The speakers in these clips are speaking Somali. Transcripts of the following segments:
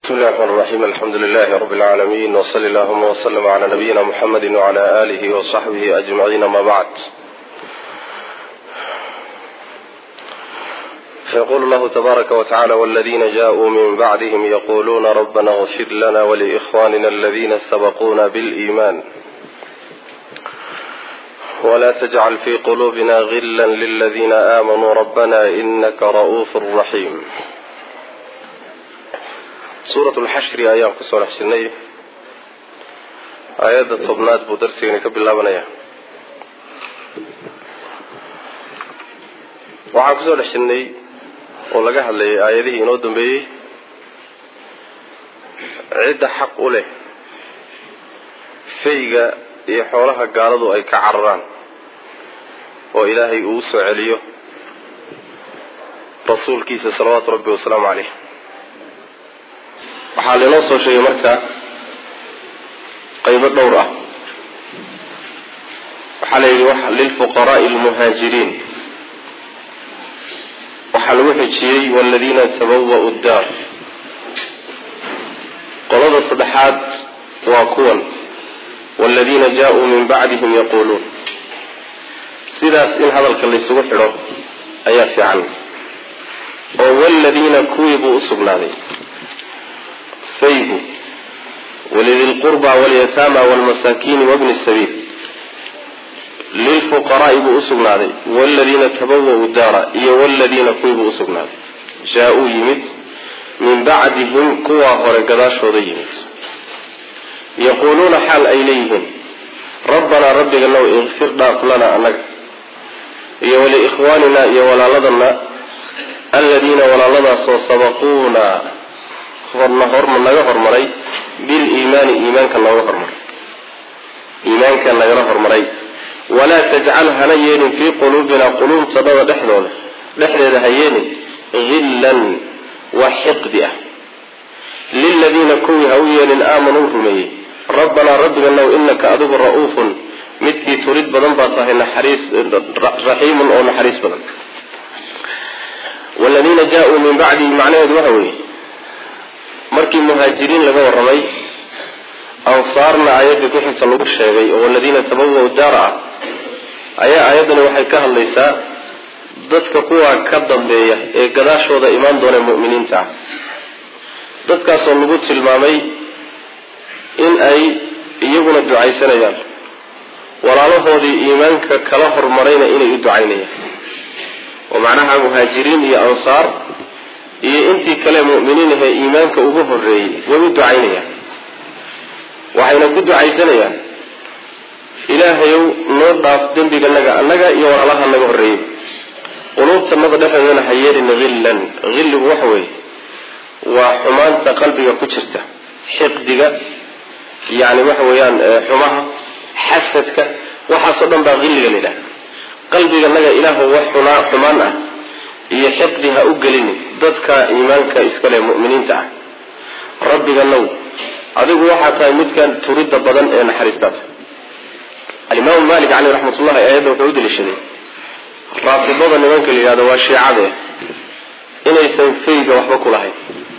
بسم الله الرحمن الرحيم الحمد لله رب العالمين وصلى اللهم وسلم على نبينا محمد وعلى آله وصحبه أجمعين ما بعد. فيقول الله تبارك وتعالى والذين جاءوا من بعدهم يقولون ربنا اغفر لنا ولإخواننا الذين سبقونا بالإيمان ولا تجعل في قلوبنا غلا للذين آمنوا ربنا إنك رؤوف رحيم. سورة الحشر أيام كسور حسنية آيات الطبنات بدرسين كبير الله بنيا وعن كسور حسنية ولقاها اللي آياته ينودن به عدة حق له فيقى يحولها قالوا أي كعران وإلهي أوسع عليه رسول كيس صلوات ربي والسلام عليه. waxaa loo soo sheegay marka qaybo dhowr ah waxaa la yiri waxa lil fuqaraa al muhaajiriin waxa lagu xijiyay walladina tabawwa'u ad-dar qolada saddexaad waa kuwan walladina jaa'u min ba'dihim yaqulun sidaas in hadalka la isugu xidho ayaa fiican oo walladina kuwibu usugnaaday فيه ولذي القربى واليتامى والمساكين وابن السبيل للفقراء بأسقنا ذي والذين تبوأوا الدار والذين كويبوا أسقنا جاءوا يمد من بعدهم قوى ورقداش وضيمت يقولون حال أيليهم ربنا ربك الله اغفر لنا أنك ولإخواننا ولا لدنا الذين ولا لدنا سبقونا naga hormaray bil iimaan iimaanka naga hormaray wala taj'al hana yeelin fi qulubina qulubtada dhexdeeda hayeenin ghillan wa hiqdiya lil ladina kuwi hawiyeen aamanu rumay rabbana rabbana innaka adugu ra'ufun midki turid badan baa tahay naxariis rahiimun oo naxariis badan walladina jaa'u min ba'di macnaheedu waxa weeye markii muhaajiriin laga waramay ansaarna ayada ku xigta lagu sheegay oo walladina tabawwa'u ad-dar ayaa ayadani waxay ka hadlaysaa dadka kuwa ka dambeeya ee gadaashooda imaan doona mu'miniinta dadkaas oo lagu tilmaamay in ay iyaguna ducaysanayaan walaalahoodii iimaanka kala hormarayna inay u ducaynayaan oo macnaha muhaajiriin iyo ansaar iyo intii kale mu'miniin ah iimaanka ugu horeeyay way u ducaynayaan waxayna ku ducaysanayaan ilaahayow noo dhaaf dambiga naga iyo walaalaha naga horeeyay qulubtanada dhexdeedana hayeelin ghillan ghilligu waxa weeye waa xumaanta qalbiga ku jirta xiqdiga yani waxa weeyaan xumaha xasadka waxaasoo dhan baa ghilliga leeyahay qalbiga naga ilaahu wax xumaan ah iyo xifdiha u gelin dadka iimaanka iskale mu'miniinta ah rabbiga naw adigu waxa tahay midkan turida badan ee naxariistada al-imam malik alayhi rahmatullah ayadu wuxuu dilishaday raafidada nimanka liyaada waa shiicada inaysan fayga waxba ku lahayn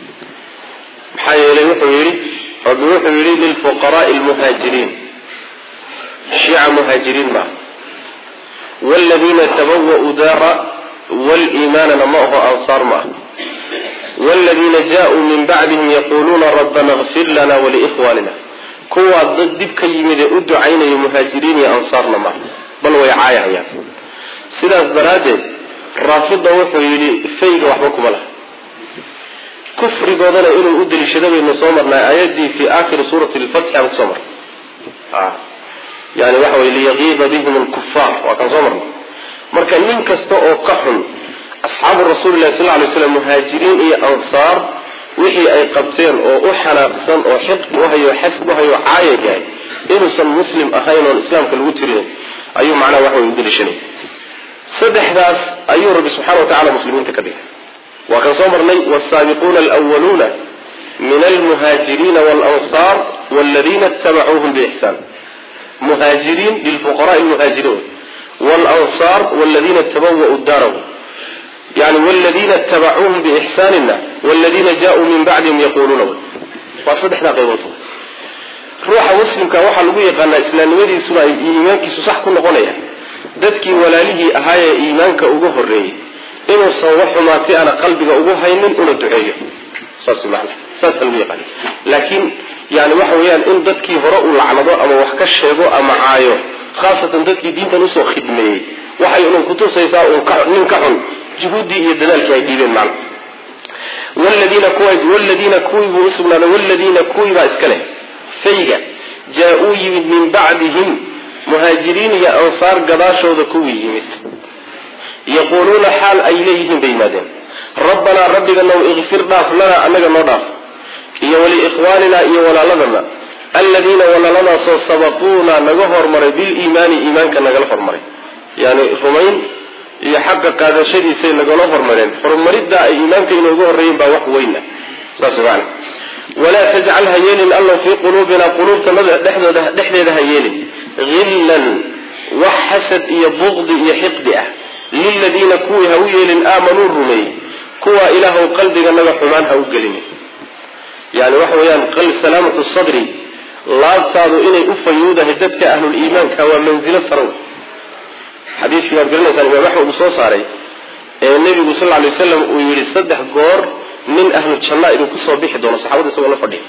maxaa yeelay wuxuu yiri lil fuqaraa al muhaajiriin shiica muhaajiriin ma walladina tabawwa'u dara والإيمان نمأه أنصار ما والذين جاءوا من بعدهم يقولون ربنا اغفر لنا ولإخواننا كوا ضد كيمد أدعين المهاجرين أنصارنا ما بل ويعايا سلاس برادة رافض وحيلي فيق وحبكم له كفر قادنا إنه أدل الشدب المصامرنا آيات في آخر سورة الفتح مصامر يعني وحوي ليغيب بهم الكفار وكان صامرنا marka nin kasta oo ka xun asxaabu rasuulillah sallallahu alayhi wasallam muhaajiriin iyo ansaar wixii ay qabteen oo u xanaaqsan oo xiqdi u hayo xasb u hayo caayay inuusan muslim ahayn oo islaamka lagu tirin ayuu macna wax weyn dilishanay saddexdaas ayuu rabbi subhanahu wa ta'ala muslimiinta ka dhigay wa kan soo marnay was-saabiquuna al-awwaluna min al-muhaajiriin wal-ansar walladina ittaba'uuhum bi ihsan muhaajiriin lil fuqaraa al-muhaajiriin والأنصار والذين تبوأوا الدار يعني والذين اتبعوهم بإحساننا والذين جاءوا من بعدهم يقولون وصدحنا قيمته روح مسلم كواحد لقوا يقنا إسلام ودي سنا إيمانك صح كل قنية ذاتك ولا له أهاي إيمانك أجوه الرئي إنه صوّح ما في أنا قلبي أجوه هينن أولو الدعية صاص معنا صاص الميقان لكن يعني وحويان إن ذاتك هراء العنضاء أما وحكش شيء أما عايو خاصة ذاتك دين تنسو خدمة وحي يقولون كتو سيساء ننكحن جهودي يدلال كايدين معنا والذين كوي باسمنا والذين كوي باسكله فيجا جاءوا من بعدهم مهاجرين يا أنصار قداشوا ذكوي يمت يقولون حال أيليهم بيمادين ربنا ربنا لو اغفر ضاف لنا أنك نضاف يا ولإخواننا يا ولا لنا الذين ولا لنا سبقونا نجهر مري بالإيمان إيمان كان نجهر مري يعني فمين يحقق هذا الشيء يصير نجهر مرين فرمريد دا إيمان كان نجهر رين بوح وينا سبحانه ولا تجعلها يلين الله في قلوبنا قلوب تمدح دحدها يلين غلا وحسد يبغض يحقد للذين كوي هويلين آمنوا الرمي كوى إله قلبك نجح حمانها وقلني يعني وحويان قل سلامة الصدر لا تصادوا إني أفيوده هدتك أهل الإيمان كوا منزل السرور حديث في أبقرنا كان يبحوا بصوص عليه النبي صلى الله عليه وسلم ويقول الصدح قور من أهل الشلاء إذا كسوا بيح دون الصحابة سوى الله فردين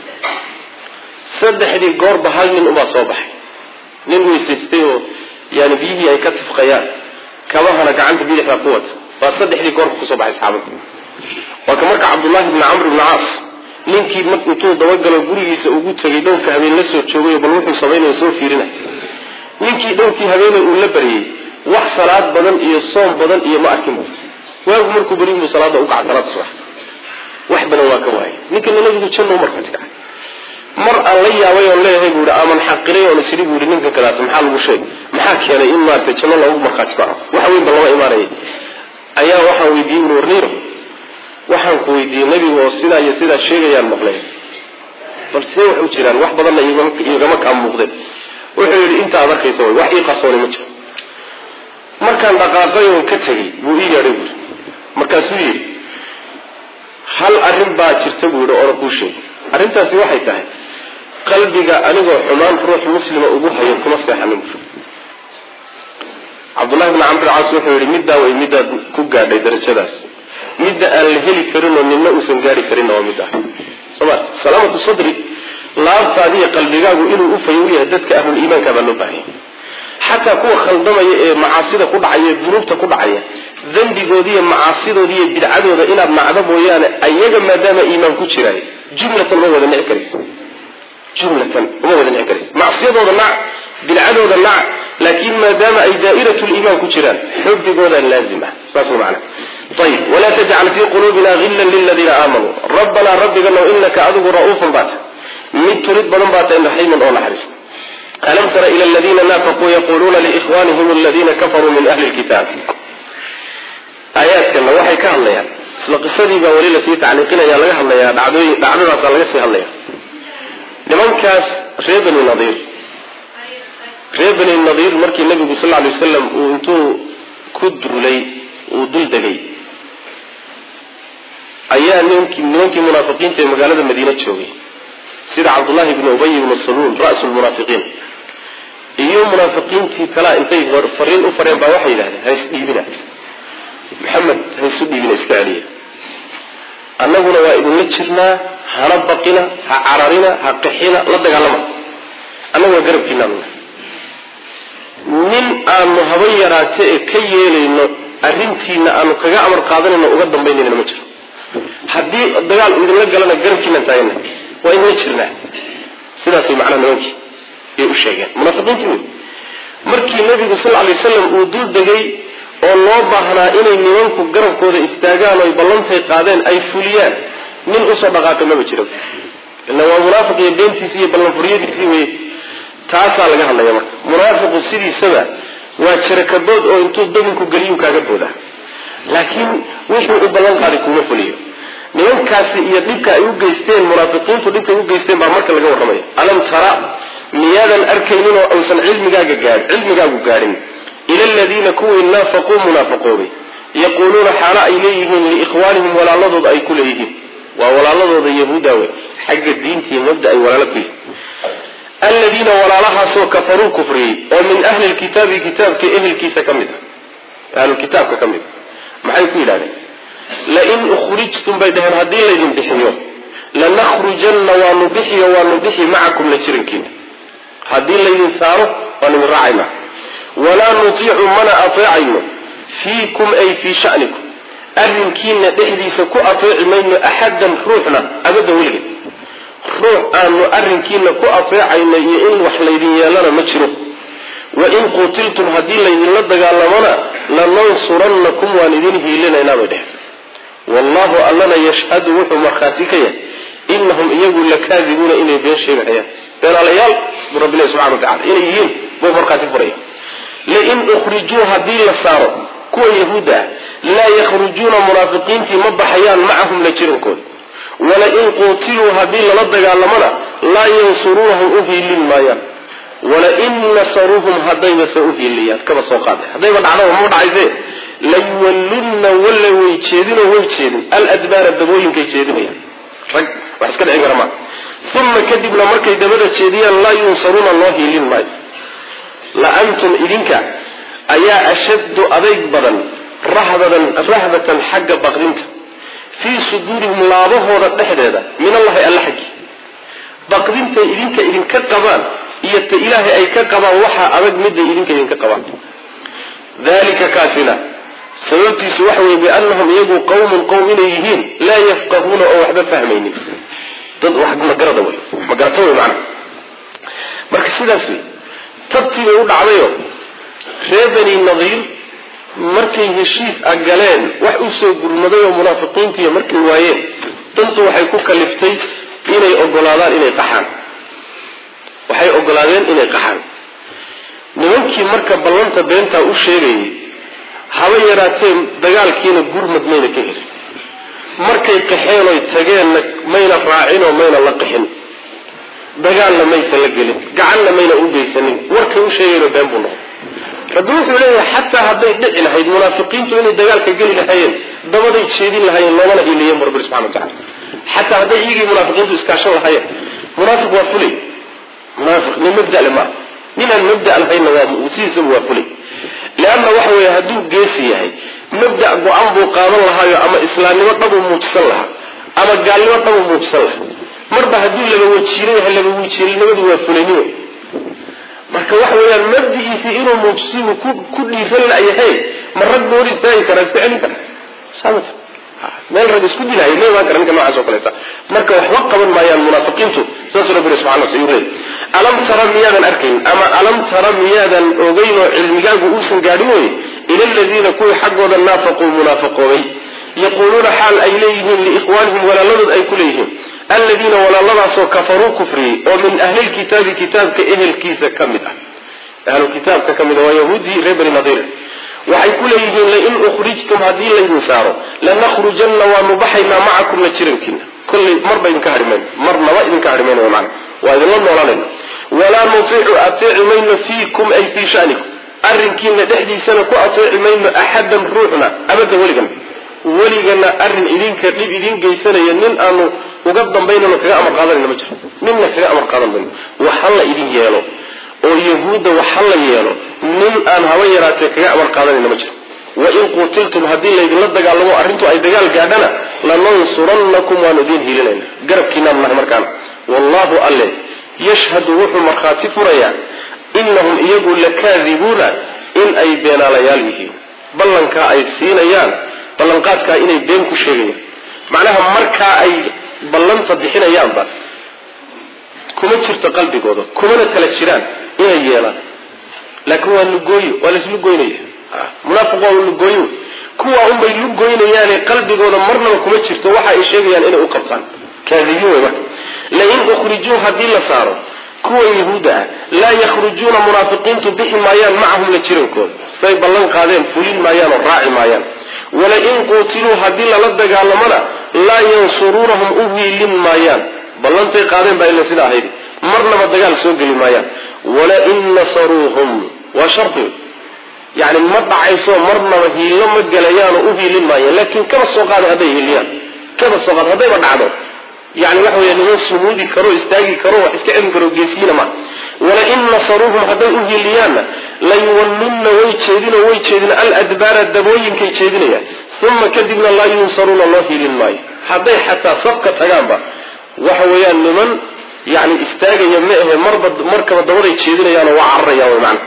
صدح دي قور بحال من أبا صوبح ننوي يسيستيو يعني بيه أي كتف خيال كواهنا كعنت بيه لحنا قوة فصدح دي قور كسوا بحي صحابة وكمرك عبد الله بن عمرو بن عاص ninkii markuu tuu dawagalo gurigiisa ugu tagay dhowrka habeen la soo joogay bal wuxuu sameeyay soo fiirina ninkii dhowrkii habeen uu la bariyay wax salaad badan iyo soom badan iyo ma arkin waagu markuu bariyo salaada uu kacay salaad subax wax badan waa ka waayay ninka nabigu janno markaa tika mar aan la yaabay oo leeyahay buur aman xaqiray oo sidii buur ninka kala maxaa lagu sheegay maxaa keenay in maartay janno lagu markaa tika waxa weyn bal lama iimaanay ayaa waxa weydiin warniiro waxaan ku weydiiyay nabiga oo sidaa sheegayaan maqlay balse wuxuu jiraan wax badan igama ka muuqdeen wuxuu yiri inta aad arkayso wax ii qasoonay ma jiro markaan dhaqaaqay oo ka tagay buu ii yiri markaasuu yiri hal arrin baa jirta buu yiri oo ku sheegay arrintaasi waxay tahay qalbiga anigoo xumaan ruux muslima ugu hayo kuma seexanin Abdullah ibn Amr al-As wuxuu yiri midda ku gaadhay darajadaas midda aan la heli karin oo ninna uusan gaari karin oo midda salaamatu sadri laabtaadiya qalbigaagu inuu u fayo yahay dadka ahlul iimaanka baa loo baahan hatta kuwa khaldamaya ee macaasida ku dhacaya dunuubta ku dhacaya dambigoodiya macaasidoodiya bidcadooda inaad nacdo mooyaane ayaga maadaama iimaan ku jiray jumlatan ma wada nici karis macaasiyadooda nac bidcadooda nac laakiin maadaama ay daa'iratul iimaan ku jiraan xubbigooda laazima saasu macna طيب ولا تجعل في قلوبنا غلا للذين آمنوا ربنا ربنا إنك أذب رؤوف بات من تريد بلن بات إن حيما أو نحرس ألم تر إلى الذين نافقوا يقولون لإخوانهم الذين كفروا من أهل الكتاب آيات كما وحي كهلا يعني قصدي بوليلة في تعليقنا يا الله الله يا دعونا صلى الله عليه الله لمن كاس ريبني النظير مركي النبي صلى الله عليه وسلم وانتو كدروا لي ودل دقي ayaa nimankii munaafiqiinta ee magaalada Madiina joogay sida Abdullah ibn Ubay ibn Salul ra'sul munaafiqiin iyo munaafiqiintii kala intay fariin u fareen baa waxay yiraahdeen hays dhiibina Muhammad haysu dhiibina iska caliya annaguna waa idin la jirnaa hana baqina ha cararina ha qixina la dagaalama annagu garabkiina nin aan haban yaraatay ka yeelayno arrintiina aanu kaga amar qaadanayno uga dambeynayna ma jiro haddii dagaal idin la galana garabkiina taayna waa inay jirnaa sidaas macna nimankii ay u sheegeen munaafiqiintu markii nabiga sallallahu alayhi wasallam uu dul degay oo loo baahnaa inay nimanku garabkooda istaagaan oo ballantay qaadeen ay fuliyaan nin u soo dhaqaaqay ma jiro illa waa munaafiq iyo beentiisa iyo ballan furiyadiisa way taasa laga hadlayaa marka munaafiqu sidiisaba waa shirkadood oo intuu dabinku galiyo kaaga booda laakiin wixii u ballan qaaday kuma fuliyo nimankaasi iyo dhibka ay u geysteen munaafiqiintu dhibka ay u geysteen baa marka laga warramayo alam tara miyadan arkaynin oo aysan cilmigaagu gaarin ila alladina kuwa naafaqu munaafiqoobi yaquluna xala ilayhim li ikhwanihim wala ladud ay kulayhim ولا الله يهودا حق الدين في مبدأ ولا لكي الذين ولا لها سو كفروا كفري ومن أهل الكتاب كتاب كأهل الكيسة كمدة أهل الكتاب كمدة ما حيكون لاني لئن أخرجتم بينهم هدين لهم بحيوم لنخرجن ونبحي معكم لشركين هدين لهم ساروا ونمرعي معه ولا نطيع من أطيعنا فيكم أي في شأنكم أرنكين نحدي سكو أطيع من أحدا روحنا أبدا ولغي روح أنه أرنكين كو أطيعنا يئن وحليدين يالنا مجرم وإن قتلتم هدين لئن لدقى لمنا لننصرنكم واندين هيلنا نابده والله ألنا يشهد وحو مرخاتكيا إنهم يقول لكاذبون إني بين شيء الحياة بين العيال برب الله سبحانه وتعالى إليهم بمرخاتك بريا لئن أخرجوا هدين لصاروا كو يهودا لا يخرجون منافقين في مبحيان معهم لجرنكم ولئن قتلوا هدين لدقى لمنا لا ينصرونهم أهي للمايان ولئن نصروهم هدين سأهي الليات كما سوقات هدين عنهم مدعيزين ليولن ولا ويتشيدين الأدبار الدبوين كيتشيدين وحسكت عين رمان ثم كذبنا مركي دبدا تشيدين لا ينصرون الله للمايان لأنتم إذنك أيا أشد أضيق بدن رهبة حق بغرنك في صدورهم لا ظهر الدحدة من الله ألا حكي بغرنك إذنك قبان إيت إلهي أي كقبان وحا أضيق مدى إذنك قبان ذلك كافنا سيلتي سوحوي بأنهم يجوا قوم إليهين لا يفقهون أو وحدة فهمين ضد واحد مقرطوي معنا مركز سيداسي tabtii bay u dhacdayo reer bani nadiir markay heshiis agaleen wax u soo gurmaday oo munaafiqiintii markay waayeen dantu waxay ku kaliftay inay ogolaadaan inay qaxaan nimankii marka ballanta beenta u sheegay haba yaraateen dagaalkiina gurmad mayna ka helin markay qaxeen oo tageen mayna raacin oo mayna la qaxin dagaalna maysa la gelin gacanna mayna u geysanin warkay u sheegayno been buu noqday rabbi wuxuu leeyahay xataa hadday dhici lahayd munaafiqiintu inay dagaalka geli lahaayeen dabaday jeedin lahaayeen loomana hiiliyeen rabbi subxaanahu wa tacaala xataa hadday iyagii munaafiqiintu iskaashan lahaayeen munaafiq waa fulay munaafiq nin mabda' lama ninaan mabda' lahayna waa musiisaba waa fulay leanna waxa weeye hadduu geesi yahay mabda' go-aan buu qaadan lahaayo ama islaamnimo dhabuu muujisan lahaa ama gaalnimo dhabuu muujisan lahaa marba haddii laga wajiirinimadu waa fulayni marka waxa weeyaan mabdigiisii inuu muujiyo ku dhiiran layahay ma rag boor istaagi kara iska celin kara sababta meel rag isku dilay ma garan kana noocaas oo kaleeta marka waxba qaban maayaan munaafiqiintu saas rabbi subhanahu wa ta'ala alam tara miyadan arkin ama alam tara miyadan ogeyno cilmigaagu uusan gaadhin way ila alladina kuwa xaqooda naafaqu munaafiqoobay يقولون حال أيليهم لإخوانهم ولا لدد أي كليهم الذين ولا لدسوا كفروا كفري ومن أهل الكتاب كتاب كأهل كيسة كمدة أهل الكتاب كمدة ويهودي ربن نظير وحي كليهم لئن أخرجتم هذه لهم ساروا لنخرجن ونبحينا معكم لتشركين كل مرة ينكهرمين مرة وإذن كهرمين ومعنا وإذن الله لنا ولا نطيع أطيع من فيكم أي في شأنكم أرنكين دحدي سنة أطيع من أحدا روحنا أبدا weligana arin idinka dhib idin geysanaya nin aanu uga dambaynano kaga amar qaadanayna ma jiro ninna kaga amar qaadan bayno waxa la idin yeelo oo yahuuda waxa la yeelo nin aan haba yaraatee kaga amar qaadanayna ma jiro wa in qutiltum hadii la idin la dagaalamo arrintu ay dagaal gaadhana lanansurannakum wa nadin hilinayna garabkiina ma markaan wallahu alle yashhadu wuxuu markhaati furaya innahum iyagu lakaadibuna in ay beenaalayaal yihiin ballanka ay siinayaan ballanqaadka inay been ku sheegayaan macnaha marka ay ballanta bixinayaanba kuma jirto qalbigooda kuma kala jiraan inay yeelaan laakiin waa lugooyo wala islu gooynaya munaafiq waa lugooyo kuwa un bay lugoynayaan qalbigooda marnaba kuma jirto waxa ay sheegayaan inay u qabtaan kaadiyo wada la in ukhrijuu hadii la saaro kuwa yahuuda la yakhrujuuna munaafiqiintu bixi maayaan macahum la jirankooda say ballan qaadeen fulin maayaan oo raaci maayaan wala in qutiluu hadii la dagaalamana la yansurunhum uhilin maayaan ballantay qaadeen baa ila sida ahayd marnaba dagaal soo gali maayaan wala in nasaruhum wa shartu yani ma dhacayso marnaba hiilo ma galayaan oo uhilin maayaan laakiin kama soo qaado haday hiliyaan كذا صغر هذا بدعه يعني waxa weeyaan inuu suudi karo istaagi karo wax iska celin karo geesiina ma wala in nasaruhum haday u hiliyana la yuwalluna way jeedina al adbara dabooyinka jeedinaya thumma kadibna la yunsaruna Allah hilin may haday hatta safka tagaanba waxa weeyaan niman yani istaagaya ma aha markaba dabada jeedinayaan waa carrayaan macna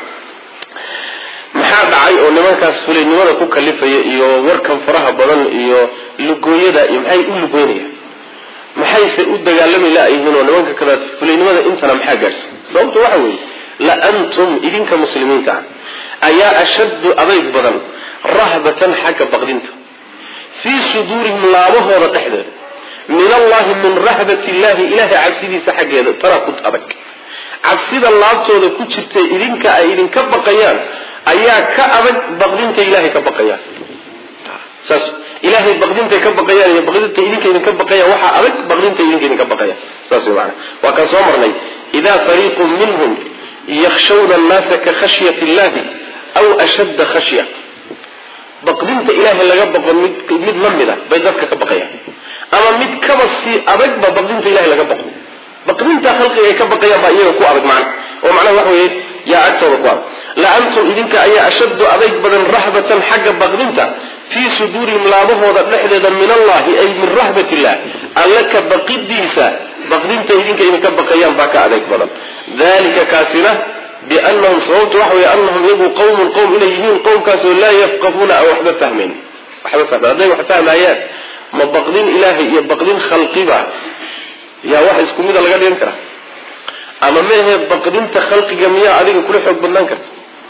maxaa dhacay oo nimankaas fulinimada ku kalifaya iyo warkan faraha badan iyo lugooyada maxay u lugoynayaan maxayse u dagaalami laayihiin oo nimanka kala fulinimada intana maxaa gaarsan sababtu waxa weeye la antum idinka muslimiinta ayaa ashaddu adayg badan rahbatan xagga baqdinta fi sudurihim laabahooda dhexdeeda min Allah min rahbati Allah ilahi cabsidiisa xaggeeda tarakut adag cabsida laabtooda ku jirtay idinka ay idinka baqayaan ayaa ka adag baqdinta ilahi ka baqayaan saas ilahi baqdinta ka baqayaan iyo baqdinta idinka baqayaan waxa adag baqdinta idinka baqayaan saas weeyaan waa kan soo marnay ida fariqun minhum yakhshawna an-nasa ka khashyati Allah aw ashadda khashya baqdinta ilahi laga baqo mid lamida bay dadka ka baqayaan ama mid ka basi adag baqdinta ilahi laga baqo baqdinta khalqiga ka baqayaan baa iyaga ku adag macna oo macna waxa weeye yaa agtooda ku adag la antum idinka ayaa ashaddu adag badan rahbatan xagga baqdinta في صدورهم لابهودا دخديدا من الله اي من رحمه الله انك بقديسا بقدين تيدينك انك بقيان باكا عليك بدل ذلك كاسره بانهم صوت وحوي انهم يبقوا قوم اليهم قوم كاسوا لا يفقهون او وحده فاهمين وحده فاهمين وحده ايات ما بقدين الهي يا بقدين خلقي با يا واحد اسكو ميدا لغا دين كره اما ما هي بقدين خلقي جميع عليك كل حق بدنان كرت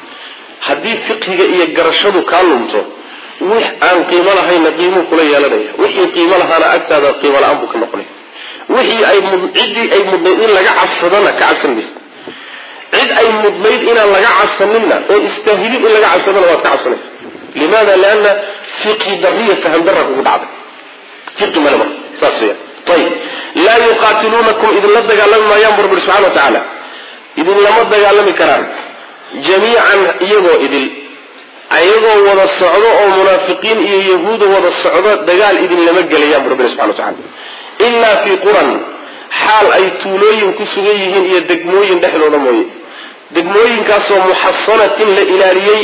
حديث فقهي iyo garashadu ka lunto wix aan qiimo lahayn qiimo kula yeelanaya wixii qiimo lahaana agtaada qiimo la'aan buu ka noqonay wixii ay mudnayd in laga cabsadana ka cabsanaysa cid ay mudnayd in laga cabsanina oo istaahilin in laga cabsadana waa ka cabsanaysa limaada laana fiqhi dariya faham darra ku dhacday fiqhi malama saasiya طيب لا يقاتلونكم اذا لا دغالم ما يامر سبحانه وتعالى اذا لما دغالم كران جميعا يغو اذل ayagoo wada socdo oo munaafiqiin iyo yahuud wada socdo dagaal idin lama galayaan rabbi subhanahu wa ta'ala illa fi quran hal ay tuulooyin ku sugan yihiin iyo degmooyin dhexdooda mooyee degmooyinkaas oo muhassanatin la ilaaliyay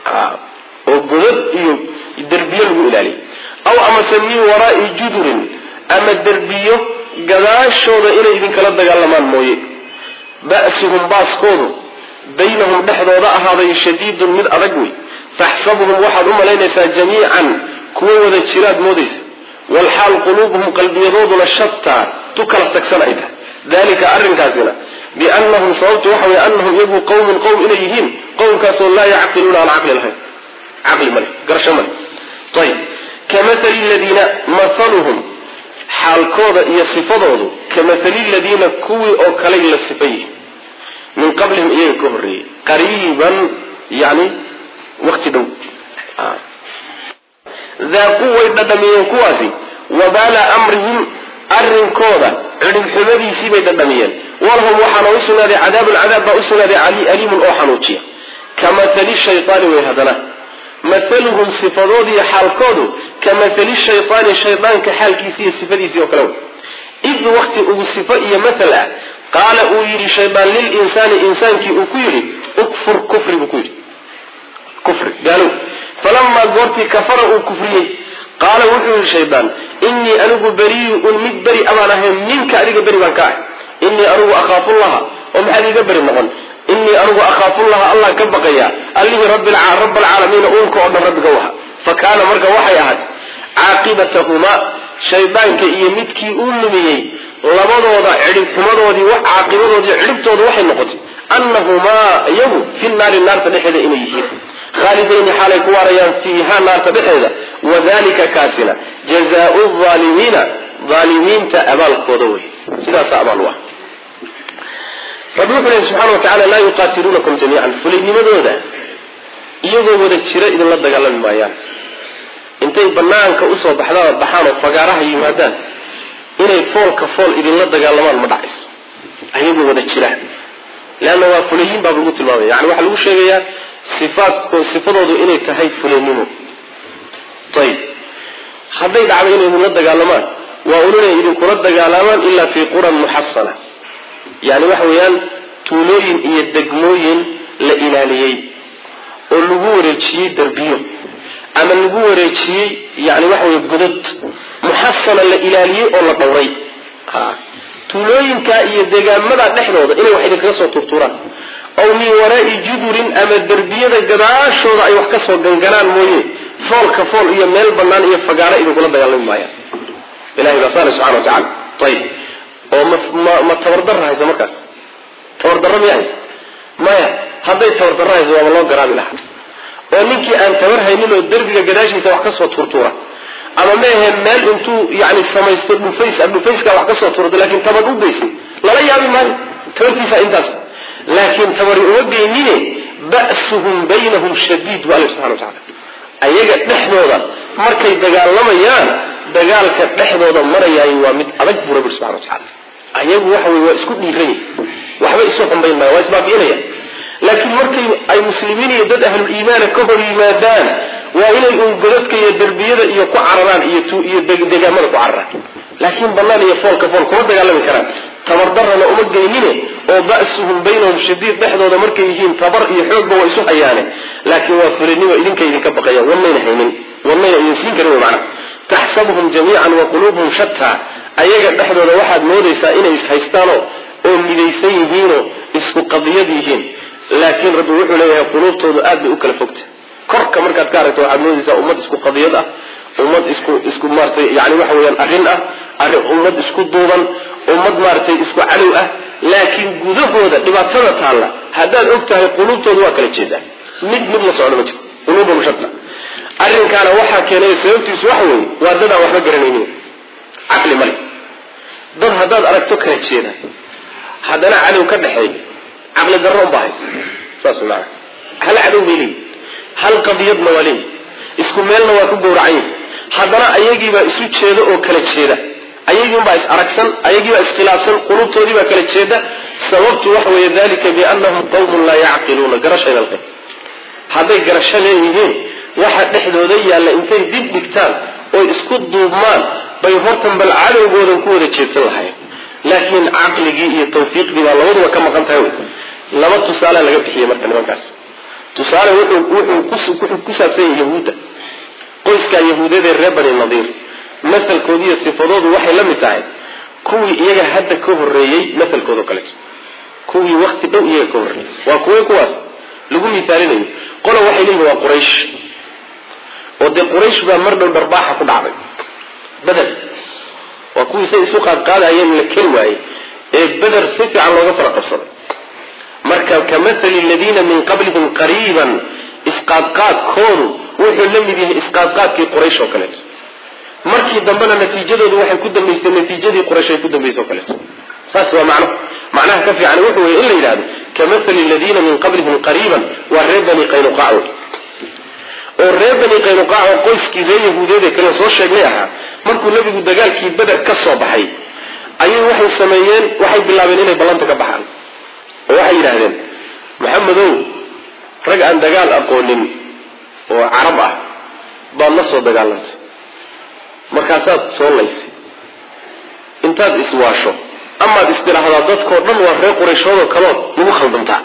oo godad iyo darbiyo lagu ilaaliyay aw ama samiin waraa'i judurin ama darbiyo gadaashooda inay idin kala dagaalamaan mooyee ba'suhum baaskoodu baynahum dhexdooda ahaaday shadiidun mid adag wey فاحسبهم واحد ليس جميعا كوة الشراد موديس والحال قلوبهم قلبيضون الشتى تكلف تكسن أيضا ذلك أرن كاسنا بأنهم صوت وحوي أنهم يبقوا قوم إليهم قوم كاسوا لا يعقلون على عقل الخير عقل ملك قرش ملك طيب كمثل الذين مثلهم حال كوضا يصفضوا كمثل الذين كوي أو كليل الصفيه من قبلهم إيه كهري قريبا يعني وقت دو ذا قوة ددميين كواسي وبال أمرهم أرن كودا عدم حمدي سيبي ددميين ولهم وحنوسنا ذي عذاب بأسنا ذي علي أليم أوحنوتيا كمثل الشيطان ويهدنا مثلهم صفادو دي حال كودو كمثل الشيطان كحال كيسي الصفادي سيو كلاو إذ وقت أبو مثلا قال أويري الشيطان للإنسان إنسان كي أكويري أكفر كفر بكويري كفر قالوا فلما قلت كفر كفري قال وحي الشيطان إني أنه بريء مدبري أمانهم منك أريد بري وانكاه إني أروى أخاف الله ومحلي قبر النغن إني أروى أخاف الله كبقيا اللي رب العالمين أولك وأن رب قوها فكان مرك وحي أحد عاقبتهما شيطان كإيمتك أولمي لبضوضا عرفمضوضي وعاقبضوضي عرفتوضي وحي النقطي أنهما يهو في النار تنحيد إليه خالدين حالي كواريان فيها نار تبحيدا وذلك كاسنا جزاء الظالمين ظالمين تأبال قدوه سلاسة أبالوه ربنا سبحانه وتعالى لا يقاتلونكم جميعا فلئني مدودا يغو ودا الشراء إذن الله دقال المايان انتي بناانك أسوى بحانه فقارها يمادان إني فول كفول إذن الله دقال المدعس يغو ودا الشراء لأنه فلئين باب القتل الماضي يعني واحد لغو شيئا صفاته إني تهيد فلانينه طيب حديد على إنه من الدقالمان وأولونا إذن كرد قالامان إلا في قرى محصنة يعني وحويان تولوين إيا الدقموين لإلاليين واللغو ريتشي دربيو أما اللغو ريتشي يعني وحوي قدد محصنة لإلاليين أولا قوري تولوين كائيا الدقام ماذا نحن إلي وحيد كرسو ترطورا أو من وراء جدر أما الدربية قداش وضعي وحكسو قنقنان مويه فول كفول إيا ميل بنان إيا فقارة إذن كرد قالين مايا إلهي بصالة سبحانه وتعالى طيب وما تبردرها إذا مركز تبردرها مياه مايا هذا تبردرها إذا والله قرابي لها ومنك أن تبرها ينينو الدربية قداش إنت وحكسو ترطورا أما ما هي مال أنتو يعني السمايست ابن فيس كا وحكسو ترطورا لكن تبردو بيسي لا يعمل مال تبردي فإنتاس لكن تبردو بينيه بأسهم بينهم شديد والله سبحانه وتعالى أيها نحن هذا مركي دقال لما يان دقالك نحن هذا مريا ومن أبجب رب سبحانه وتعالى أيها وحوي واسكتني غني وحوي إسوحهم بين ما واسباب إليه لكن مركي أي مسلمين يدد أهل الإيمان كبر يمادان وإلى الأنقذتك يدربية يقع عربان يدقامل قعرة لكن بالله يفول كفول كما دقال لما كرام تبردرنا لأمد جينينه وبأسهم بينهم شديد نحن هذا مركي يهين تبر يحب ويسوح أيانه لكن وفرني وإذنك إذنك بقيا ومين ينسين كريم معنا تحسبهم جميعا وقلوبهم شتى أيها نحن هذا واحد موديسا إنه يسحيستانه ومديسيهينه اسكو قضيتيهين لكن رب الروح لها قلوب تضعات بأكل فوقت كرك مركات كارت واحد موديسا أمد اسكو قضيته أمد اسكو مارتي يعني وحويا أغنى أمد اسكو دوبا أمد مارتي اسكو علوة لكن جذوه هذا لما تصدت الله هذا الأكتها قلوب تضعات كالجيدة مد لصعود مجد قلوبهم شتى أرن كان وحا كان يسوي سوحوي وردنا وحنا قرنينين عقل ملك ضد هذا أركتك كالجيدة هذا علو كدحي عقل درهم باهي صاص معه هل عدو بيلي هل قضية موالين اسكو ميلنا وكبو رعين هذا أيجي بأسود شيء أو كالجيدة أيجي بأس أركسن أيجي بأس خلافسن قلوب تودي بكالجيدة سببت وحوي ذلك بأنهم قوم لا يعقلون قرش إلى القيم هذا قرش ليهين واحد نحدودي على إنتي دب دكتان ويسكت دوبمان بيهورتن بالعالي وقودن كورة تشيفن الحياة لكن عقلي التوفيق دي والله وكما قلت هاوي لما تسالة لقد حية مرتن مكاس تسالة وحو كسا سي يهودة قيسكا يهودة دي الربن النظير مثل كودية السفادود وحي لم يتعين كوي إيجا هدى كوهر ريي مثل كودو قلت كوي وقت دو إيجا كوهر وكوي كواس لقول مثالين قولوا وحي ليه هو قريش ودي قريش بمرد البرباحة كل عربي بدل وكوي سوق قال أيام الكلمة بدر ستة عن وغفر قصر مركب كمثل الذين من قبلهم قريبا إسقاطات كونوا وحلم به إسقاطات في قريش وكلت مركب دمنا نتيجة وحي كدن بيس نتيجة قريش كدن بيس وكلت ساسوا معناه كفي عن وحوه إلا إلى هذا كمثل الذين من قبلهم قريبا والربني قينقاع والربني قينقاع قيسكي زي يهودي كانوا صور شجليها مركو النبي قد كي بدأ كسر بحي أيه وحي السميين وحي بالله بيننا بلانتك بحال وحي يرهدين محمد رجع عن دجال أقول وعربة بالنص ودجال لنس مركزات صور ليس انتاد إسواشو أما الاستلاحظات كورن وفي قريشون وكلام يمخل دمتع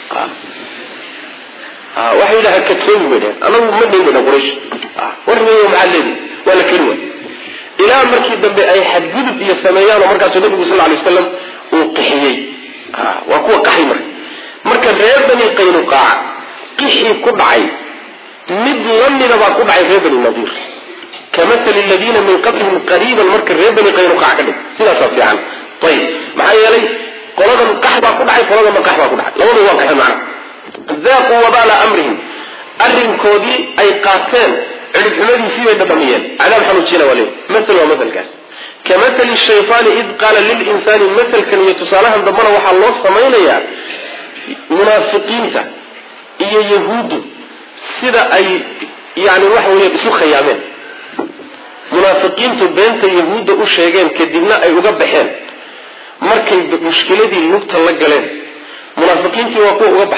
وحي لها كتفين منه أنا مدني من قريش ورمي معلم ولا كلمة إلى مركز دم بأي حد جدد إلى السمايان ومركز النبي صلى الله عليه وسلم وقحيي وقوة قحي مركز غير بني قينقاع قحي قبعي مد لمن بقى قبعي غير بني النظير كمثل الذين من قبلهم قريبا مركز غير بني قينقاع كده سلا صافي عنه طيب معايا لي قلنا من قحبة قبعي قلنا من قحبة قبعي لو هو واقع معنا ذاقوا وبال أمرهم أرن كودي أي قاتل عرف حمدي فيه الدميين على الحلوشين وليه مثل ومثل كاس كمثل الشيطان إذ قال للإنسان مثل كان يتصالها ضمنا وحى الله صمينيا منافقين إيا يهود سيدا أي يعني وحوا يبسوا خيامين منافقين بنت يهود وشيغان كدبنا أي أقبحين مركي مشكلة دي النقطة اللقلين منافقين وقوع أقبح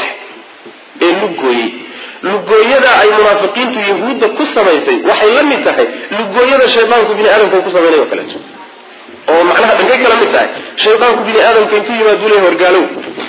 لقويدا أي منافقين يهود كسميتي وحي لم يتحي لقويدا شيطانك بني آدم كسميني وكلته oo macnaha dhankay kala mid tahay shaydaanku bini aadamka intuu yimaado leeyahay wargaalow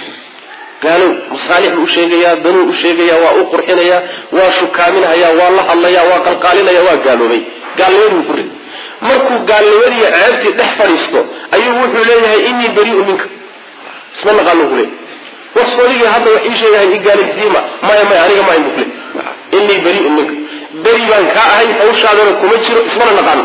gaalow masaalix uu sheegayaa danuu u sheegayaa waa u qurxinayaa waa shukaaminayaa waa la hadlayaa waa qalqaalinayaa waa gaaloobay gaalnimaduu ku rid markuu gaalnimadii ceebtii dhex fadhiisto ayuu wuxuu leeyahay innii barii'un minka isma naqaano ku leey wasfoodigii hadda wax ii sheegahay i gaalaysiima maya aniga ma inbu ku leey innii barii'un minka beri baan kaa ahay hawshaadana kuma jiro ismana naqaano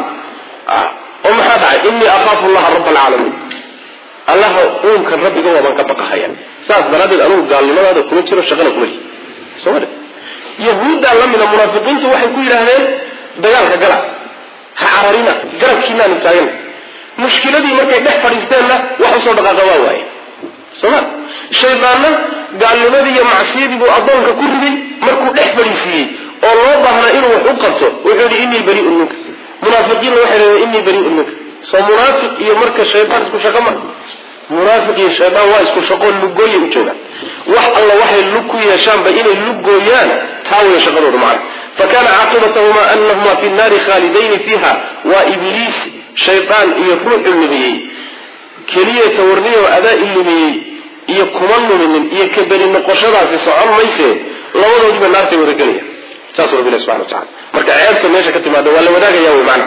oo maxaa dhacay innii akhaafu allaha rabba alcaalamiin allaha uunkan rabbiga waabaan ka baqahaya saas daraaddeed anugu gaalnimadaada kuma jiro shaqana kuma lihi soo ma yahuuddaa la mida munaafiqiintu waxay ku yidhaahdeen dagaalka gala ha cararina garabkiinaanu taagana mushkiladii markay dhex fadhiisteenna wax usoo dhaqaaqa waa waaye sooma shaydaanna gaalnimadii iyo macsiyadii buu addoonka ku riday markuu dhex fadhiisiiyey oo loo baahnaa inuu wax u qabto wuxuu yihi innii barii'un minka munaafiqiinna waxay leedahay innii barii'un minka soo munaafiq iyo marka shaydaan isku shaqo ma munaafiq iyo shaydaan waa isku shaqo lugooyay u joogaan wax alla waxay lug ku yeeshaanba inay lugooyaan taa way shaqadooda macna fakana caaqibatuhuma annahuma fi nnaari khaalidayni fiiha waa ibliis shaydaan iyo ruuxu lumiyey keliya tawarniyo adaa ilumiyey iyo kuma luminin iyo kaberi noqoshadaasi socon mayse labadoodiba naartay wada gelaya saasuu rabbi ilahi subxana watacala marka ceebta meesha ka timaada waa la wadaagaya wey macna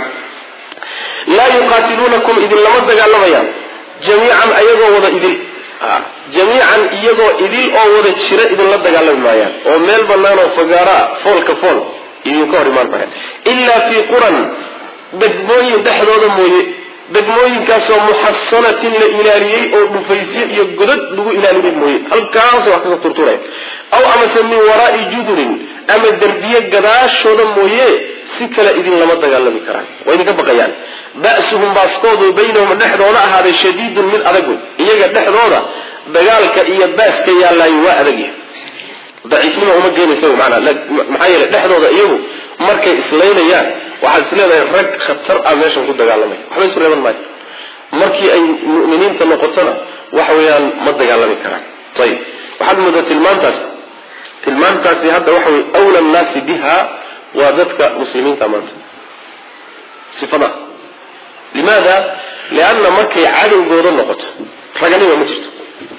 laa yuqaatiluunakum idin lama dagaalamayaan jamiican ayagoo wada idil jamiican iyagoo idil oo wada jira idinla dagaalami maayaan oo meel banaan oo fagaaraa foolka fool idinka hor imaan mareen ilaa fii quran degmooyin dhexdooda mooye degmooyinkaasoo muxasanatin la ilaaliyey oo dhufaysyo iyo godad lagu ilaaliyey mooye halkaasay wax kasoo turtureen aw amase min waraa'i judurin ama derbiye gadaashooda mooye si kale idin lama dagaalami karaan waa idinka baqayaan ba'suhum baaskoodu baynahum dhexdooda ahaaday shadiidun mid adag wey iyaga dhexdooda dagaalka iyo baaska yaallaayo waa adagya daciifnima uma geenaysa wey maanaa maxaa yeelay dhexdooda iyagu markay islaynayaan waxaad is leedahay rag khatar ah meeshan ku dagaalamay waxba isu reeban maayo markii ay mu'miniinta noqotona waxa weeyaan ma dagaalami karaan ayib waxaad moodaa tilmaantaasi hadda waxa weye awla annaasi biha waa dadka muslimiinta maanta sifadaas limaada lianna markay cadowgooda noqoto raganima ma jirto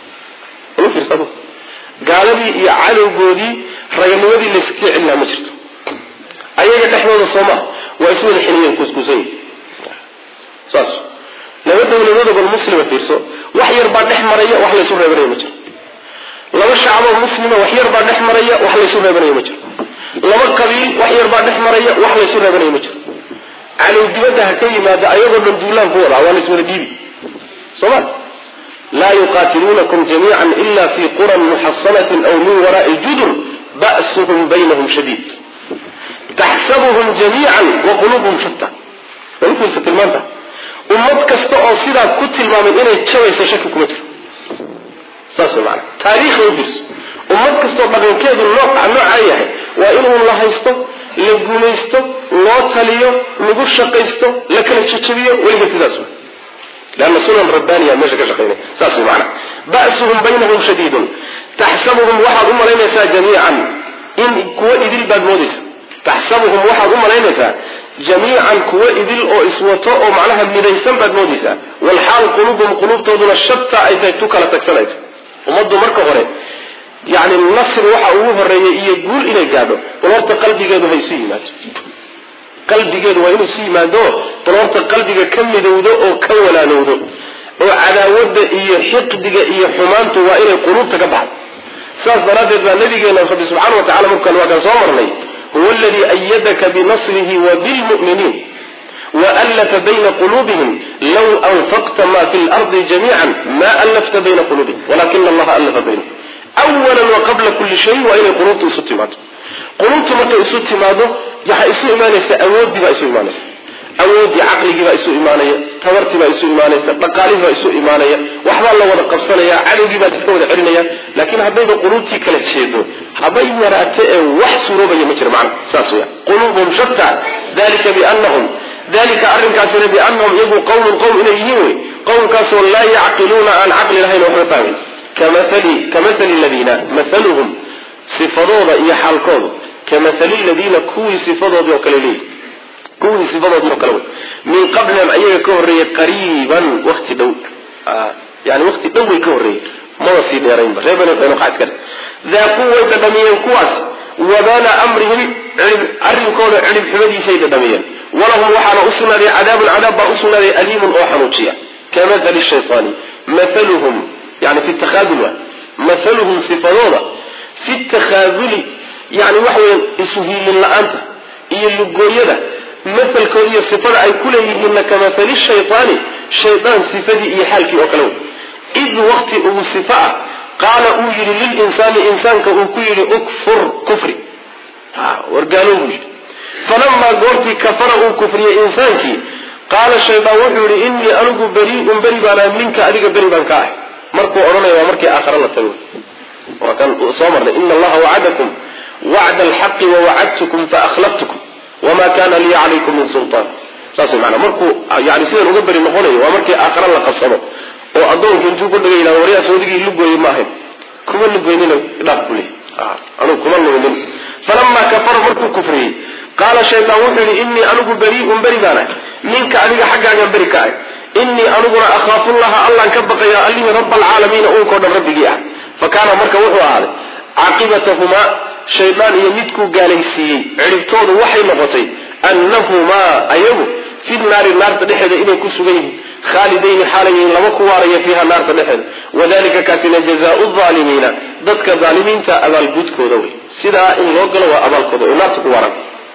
ulu fiirsado gaaladii iyo cadowgoodii raganimadii layska celin lahaa ma jirto ayaga dhexdooda sooma waa isu wada xiliyeen kuuskuusan yihin saas laba dawladood bal muslima fiirso wax yar baa dhex maraya wax laysu reebanaya ma jiro laba shacboo muslima wax yar baa dhex maraya wax laysu reebanaya ma jiro laba qabiil wax yar baa dhex maraya wax laysu reebanaya ma jiro calow dibadda ha ka yimaada ayagoo dhan duulaan ku wadaa waa la iswada dhiibi sooma laa yuqaatiluunakum jamiican ila fii quran muxasanatin aw min waraa'i judur ba'suhum baynahum shadiid taxsabuhum jamiican wa quluubuhum shatta walufiisa tilmaanta ummad kasta oo sidaa ku tilmaamay inay jabayso shaki kuma jiro saas way macana taariikhda u fiirso ummad kastoo dhaqankeedu noocaa yahay waa inuu la haysto la guulaysto loo taliyo lagu shaqaysto la kala jajabiyo weliga sidaas way leanna sunan rabbaaniya meesha ka shaqaynay saas way macana ba'suhum baynahum shadiidun taxsabuhum waxaad u malaynaysaa jamiican in kuwa idil baad moodaysa taxsabuhum waxaad u malaynaysaa jamiican kuwa idil oo iswato oo macnaha midaysan baad moodaysaa walxaal quluubuhum quluubtooduna shabta ay tahay tu kala tagsanayso ummaddu marka hore yacni nasr waxa ugu horeeyay iyo guul inay gaadho bal horta qalbigeedu ha isu yimaado qalbigeedu waa inuu isu yimaado bal horta qalbiga ka midowdo oo ka walaalowdo oo cadaawadda iyo xiqdiga iyo xumaantu waa inay quluubta ka baxdo saas daraaddeed baa nabigeena rabbi subxaana wa tacala markaan waa kaan soo marnay huwa aladii ayadaka binasrihi wa bilmu'miniin waallafa bayna quluubihim law anfaqta ma fi lardi jamiican ma allafta bayna quluubihim walakina allaha allafa baynahum awalan wa qabla kulli shay waa inay quluubta isu timaado quluubta markay isu timaado waxaa isu imaanaysa awooddii baa isu imaanaysa awooddii caqligii baa isu imaanaya tabartii baa isu imaanaysa dhaqaalihii baa isu imaanaya waxbaa la wada qabsanaya cadowgii baa iska wada celinaya laakiin haddayba quluubtii kala jeedo habay yaraate ee wax suroobaya ma jiro macna saas weya quluubuhum shatta dalika arrinkaasina biannahum iyagu qawmun qowm inay yihiin wey qowmkaasoo laa yacqiluuna aan caqli lahayn waxba fahmin kamahali ladiina mathaluhum sifadooda iyo xaalkooda kamahali ladiina kuwii sifadoodii oo kale leeyihi كوني صفات مكلوة من قبل أن أيها كهرية قريبا وقت دو يعني وقت دو كهرية ما في ديرين ريبنا بينو قاعد كده ذا قوة دميا كواس وبان أمرهم علم كون علم حمدي شيء دميا ولهم وحنا أصلنا عذاب أصلنا أليم أو حنوشيا كمثل الشيطان مثلهم يعني في التخاذل مثلهم صفاتهم في التخاذل يعني وحي اسهيل لله أنت يلقوا مثل كونية صفات أي كله إن كمثل الشيطان شيطان صفتي إيحالك وكلو إذ وقت أو صفاء قال أوجر للإنسان إنسان كأوكير أكفر كفري ورقالوا وجد فلما قلت كفر أو كفري إنسانك قال الشيطان وحير إني ألق بريء بريبانا منك ألق بريبان كاي مركو أرونا ومركي آخر الله تلو وكان صامرنا إن الله وعدكم وعد الحق ووعدتكم فأخلفتكم وما كان لي عليكم من سلطان ساسي معنا مركو يعني سيدا نقبر النقولي ومركي آخر الله قصده وأدون كنتو قلنا إلى وريا سودكي يلقوا يماهم كمان نقول لنا نقبلي أنا كمان نقول فلما كفر مركو كفري قال الشيطان وحيري إني ألق بريء بريبانا منك ألق حقا بريكاي إني ألق أخاف الله انكبق يا ألي رب العالمين أوكو ربي جيئا فكان مركو وحو هذا عاقبتهما شيطان يمدكو قاليسي عرفتون وحي نغطي أنهما أيضا في النار تدحد إلي كسبيه خالدين حالين لما كواري فيها النار تدحد وذلك كاسن جزاء الظالمين ضدك الظالمين تأبال بودكو دوي سيدا إن لوقل وأبالكو دوي النار تكوارا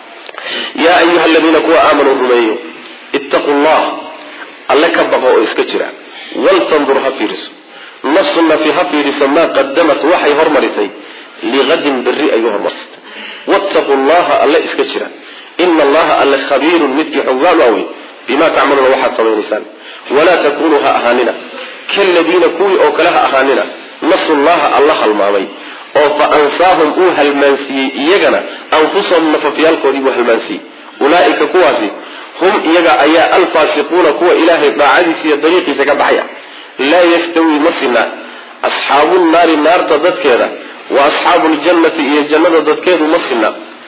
يا أيها الذين كوا آمنوا الرميو اتقوا الله ألك بقوا إسكترا ولتنظر هفيرس نفسنا في هفيرس ما قدمت وحي هرمرسي لغد بالرئي أيها المرسل واتقوا الله ألا إسكتشرا إن الله ألا خبير مدك حوال أوي بما تعملون واحد صمي نسان ولا تكونوها أهاننا كالذين كوي أو كلها أهاننا نصوا الله المامي أو فأنساهم أوها المنسي يجنا أنفسهم نففيال كوديبوها المنسي أولئك كواسي هم يجا أيا الفاسقون كوا إلهي باعدسي الطريقي سكبحيا لا يستوي مثلنا أصحاب النار تضدكذا وأصحاب الجنة هي الجنة ضدكيد مثلنا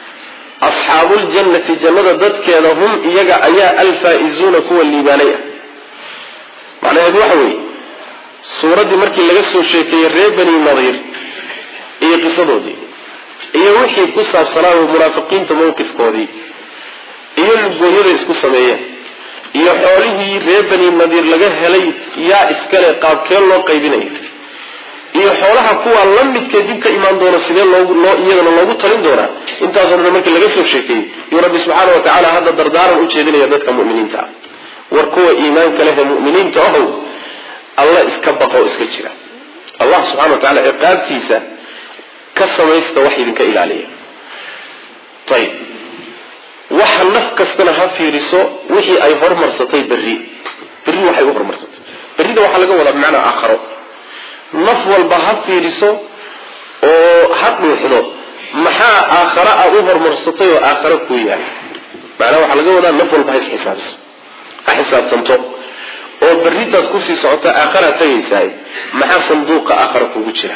أصحاب الجنة جنة ضدكيد هم يجا أيا الفائزون كوا الليبانية معنى هذا وحوي سورة دي مركي لغسو شيكي الريبني النظير إيه قصده دي إيه وحي قصة الصلاة والمرافقين تموقف كودي إيه الجنور إسكو سمية إيه حوله ريبني النظير لغه هلي يا إسكالي قاب كير لو قيبيني iyo xoolaha kuwa la midka dibka iimaan doona sidee iyagana loogu talin doona intaasoo markii laga soo sheekay iyo Rabbi subhanahu wa ta'ala hada dardaaran u jeedinaya dadka mu'miniinta war kuwa iimaanka leh mu'miniinta ah Allah iska baqo iska jira Allah subhanahu wa ta'ala iqaabtiisa ka sameeysta wax idinka ilaaliya tayib waxa naf kastana ha fiiriso wixii ay hormarsatay berri waxay u hormarsatay berrida waxa laga wadaa macna aakhiro naf walba ha fiiriso oo ha dhuuxdo maxaa aakhira u hormarsatay oo aakhira ku yahay macna waxa laga wadaa naf walba ha xisaabsanto oo berritaad ku sii socota aakhira tagaysay maxaa sanduuqa aakhira kugu jira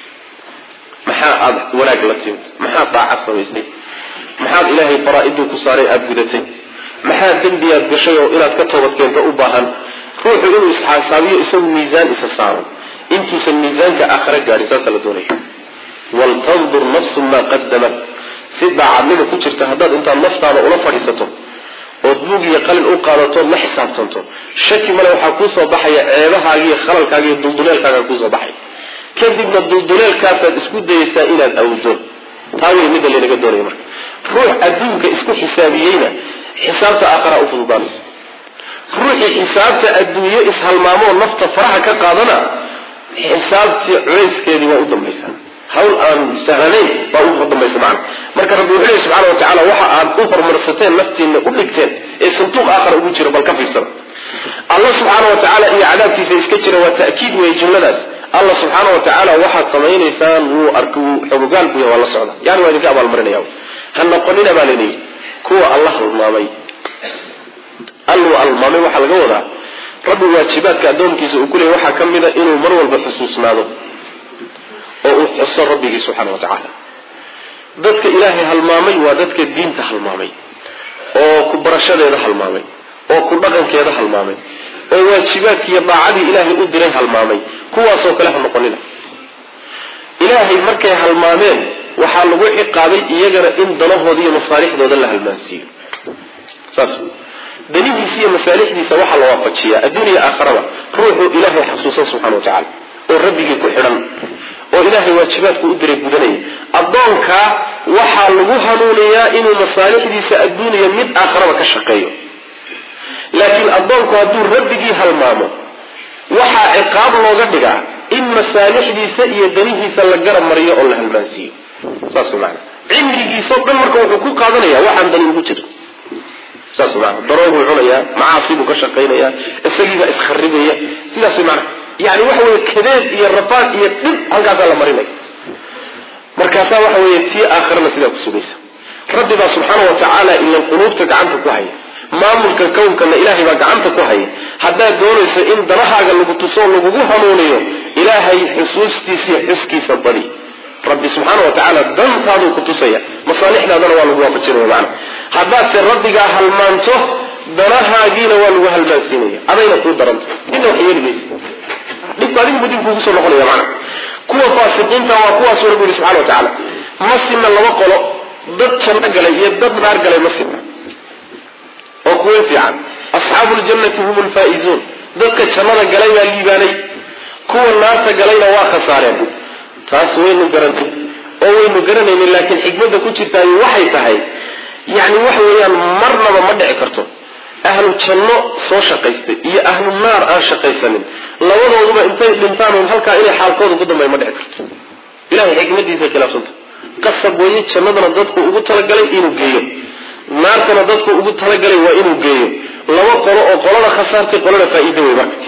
maxaa aad wanaag la timid maxaa taacad samaysay maxaa ilaahay faraa'idu ku saaray aad gudatay maxaa dambiyaad gashay oo inaad ka toobad keento u baahan ruuxu inuu isxaasabiyo isagu miisaan isa saaro انتو سميزانك آخرك جارسات لدوني والتنظر نفس ما قدمت سيدنا عمله كتير تهداد انت النفط على أولفا حساته ودلوغي يقلن أقالته ما حسابتنته شكي ملو حكوسة بحي عيبها هاي خلالك هاي الدلدلال كان حكوسة بحي كيف ديبنا الدلدلال كاسد اسكو دي سائلات أو الدول تاوي المدى اللي نقدر يمر روح أدوك اسكو حسابيين حسابت آخر أو فضبانس روحي حسابت أدوية اسهل مامو النفط فرحة كقادنا حسابتي عيس كذي وأدم بيسان هول أن سهلين وأدم بيسان معنا مركز رب العالمين سبحانه وتعالى وحى أن أفر مرستين نفتي إن أبلكتين الصندوق آخر أبوشر بالكفر السنة الله سبحانه وتعالى إيه عذابتي سيسكتشر وتأكيد ويجملات الله سبحانه وتعالى وحى صمعين إنسان وأركو حبقال بيه والله سعوده يعني وإنك أبا المرنة يوم هنقلنا بالني كوى الله المامي المامي وحى القوضة رب الواجبات كأدوم كيسو وكله وحا كمدا إنه مروا بحسوسنا ذو وحصر ربي سبحانه وتعالى ذاتك إلهي هالمامي وذاتك الدين تهالمامي oo ku barashadeeda halmaamay oo ku dhaqankeeda halmaamay oo waajibaadkii iyo daacadii ilaahay u diray halmaamay kuwaasoo kale ha noqonina ilaahay markay halmaameen waxaa lagu ciqaabay iyagana in danahooda iyo masaalixdooda la halmaansiiyo saas danihiisa iyo masaalixdiisa waxaa la waafajiyaa adduuniya aakhiraba ruuxu ilaahay xasuusan subxaana wa tacaala oo rabbigii ku xidhan oo ilaahay waajibaadku u diray gudanaya addoonkaa waxaa lagu hanuuniyaa inuu masaalixdiisa adduuniya mid aakhiraba ka shaqeeyo laakiin addoonku hadduu rabbigii halmaamo waxaa ciqaab looga dhigaa in masaalixdiisa iyo danihiisa la garab mariyo oo la halmaansiiyo saas maana cimrigiisao dhan marka wuxuu ku qaadanaya waxaan dani ugu jiro saas maana darooguu cunayaa macaasi buu ka shaqaynayaa isagiibaa iskharibaya sidaas maana yani waxa weye kadeed iyo rafaad iyo dhib halkaasaa la marinaya markaasaa waxa weye tii aakhirana sidaa ku sugaysa rabbi baa subxaana wa tacaala ilan quluubta gacanta ku haya maamulka kownkana ilaahay baa gacanta ku haya haddaad doonayso in danahaaga lagu tuso lagugu hanuuniyo ilaahay xusuustiisa iyo xuskiisa badi rabbi subxaana wa tacaala dantaaduu ku tusaya masaalixdaadana waa lagu waafajinaya macana haddaadse rabbigaa halmaanto danahaagiina waa lagu halmaansiinaya adayna kuu daranta inna wax yeeli maysa dhibku adigu mudin kuugu soo noqonaya macana kuwa faasiqiinta waa kuwaasuu rabbi yihi subxana wa tacaala ma sinna laba qolo dad janno galay iyo dad naar galay ma sinna oo kuwa fiican asxaabu ljannati hum lfaa'izuun dadka jannada galay baa liibaanay kuwa naarta galayna waa khasaareen taas waynu garanay oo waynu garanayna laakiin xikmadda ku jirtaa waxay tahay yani waxa weeyaan marnaba ma dhici karto ahlu janno soo shaqaystay iyo ahlu naar aan shaqaysanin labadooduba intay dhintaan halkaa inay xaalkooda ku dambeeya ma dhici karto ilahay xikmadiisa khilaafsanta qasab weeye jannadana dadku ugu talagalay inuu geeyo naartana dadku ugu talagalay waa inuu geeyo laba qolo oo qolada khasaartay qolada faa'iido wey marka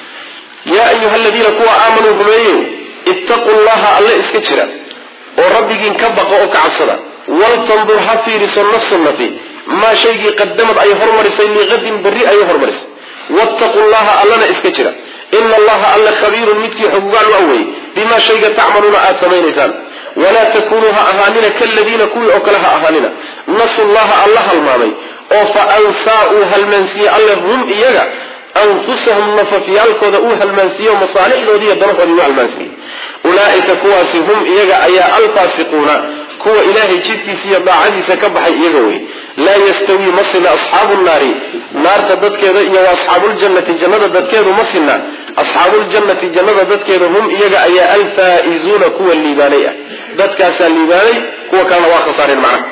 yaa ayuha aladiina kuwa aamanuu rumeeyo ittaqu llaha alle iska jira oo rabbigiin ka baqa oo ka cabsada waltandur ha fiiriso nafsu nafi maa shaygii qadamad ay hormarisay liqadin berri ay hormarisay wattaqu llaha allana iska jira ina allaha alle khabiirun midkii xogogaal u awey bimaa shayga tacmaluuna aada samaynaysaan walaa takunuu ha ahaanina kaladiina kuwii oo kale ha ahaanina nasu llaha alla halmaamay oo fa ansaa uu halmaansiiyey alle hum iyaga anfusahum nafafyaalkooda uu halmaansiiyo masaalixdoodii iyo danahoodii u halmaansiiyey ulaaika kuwaasi hum iyaga ayaa alfaasiquuna kuwa ilaahay jidkiisa iyo daacadiisa ka baxay iyaga wey laa yastawii ma sina asxaabu nnaari naarta dadkeeda iyo asxaabuljannati jannada dadkeedu ma sina asxaabuljannati jannada dadkeeda hum iyaga ayaa alfaa'izuuna kuwa liibaanay ah dadkaasaa liibaanay kuwa kalena waa khasaareen macnaha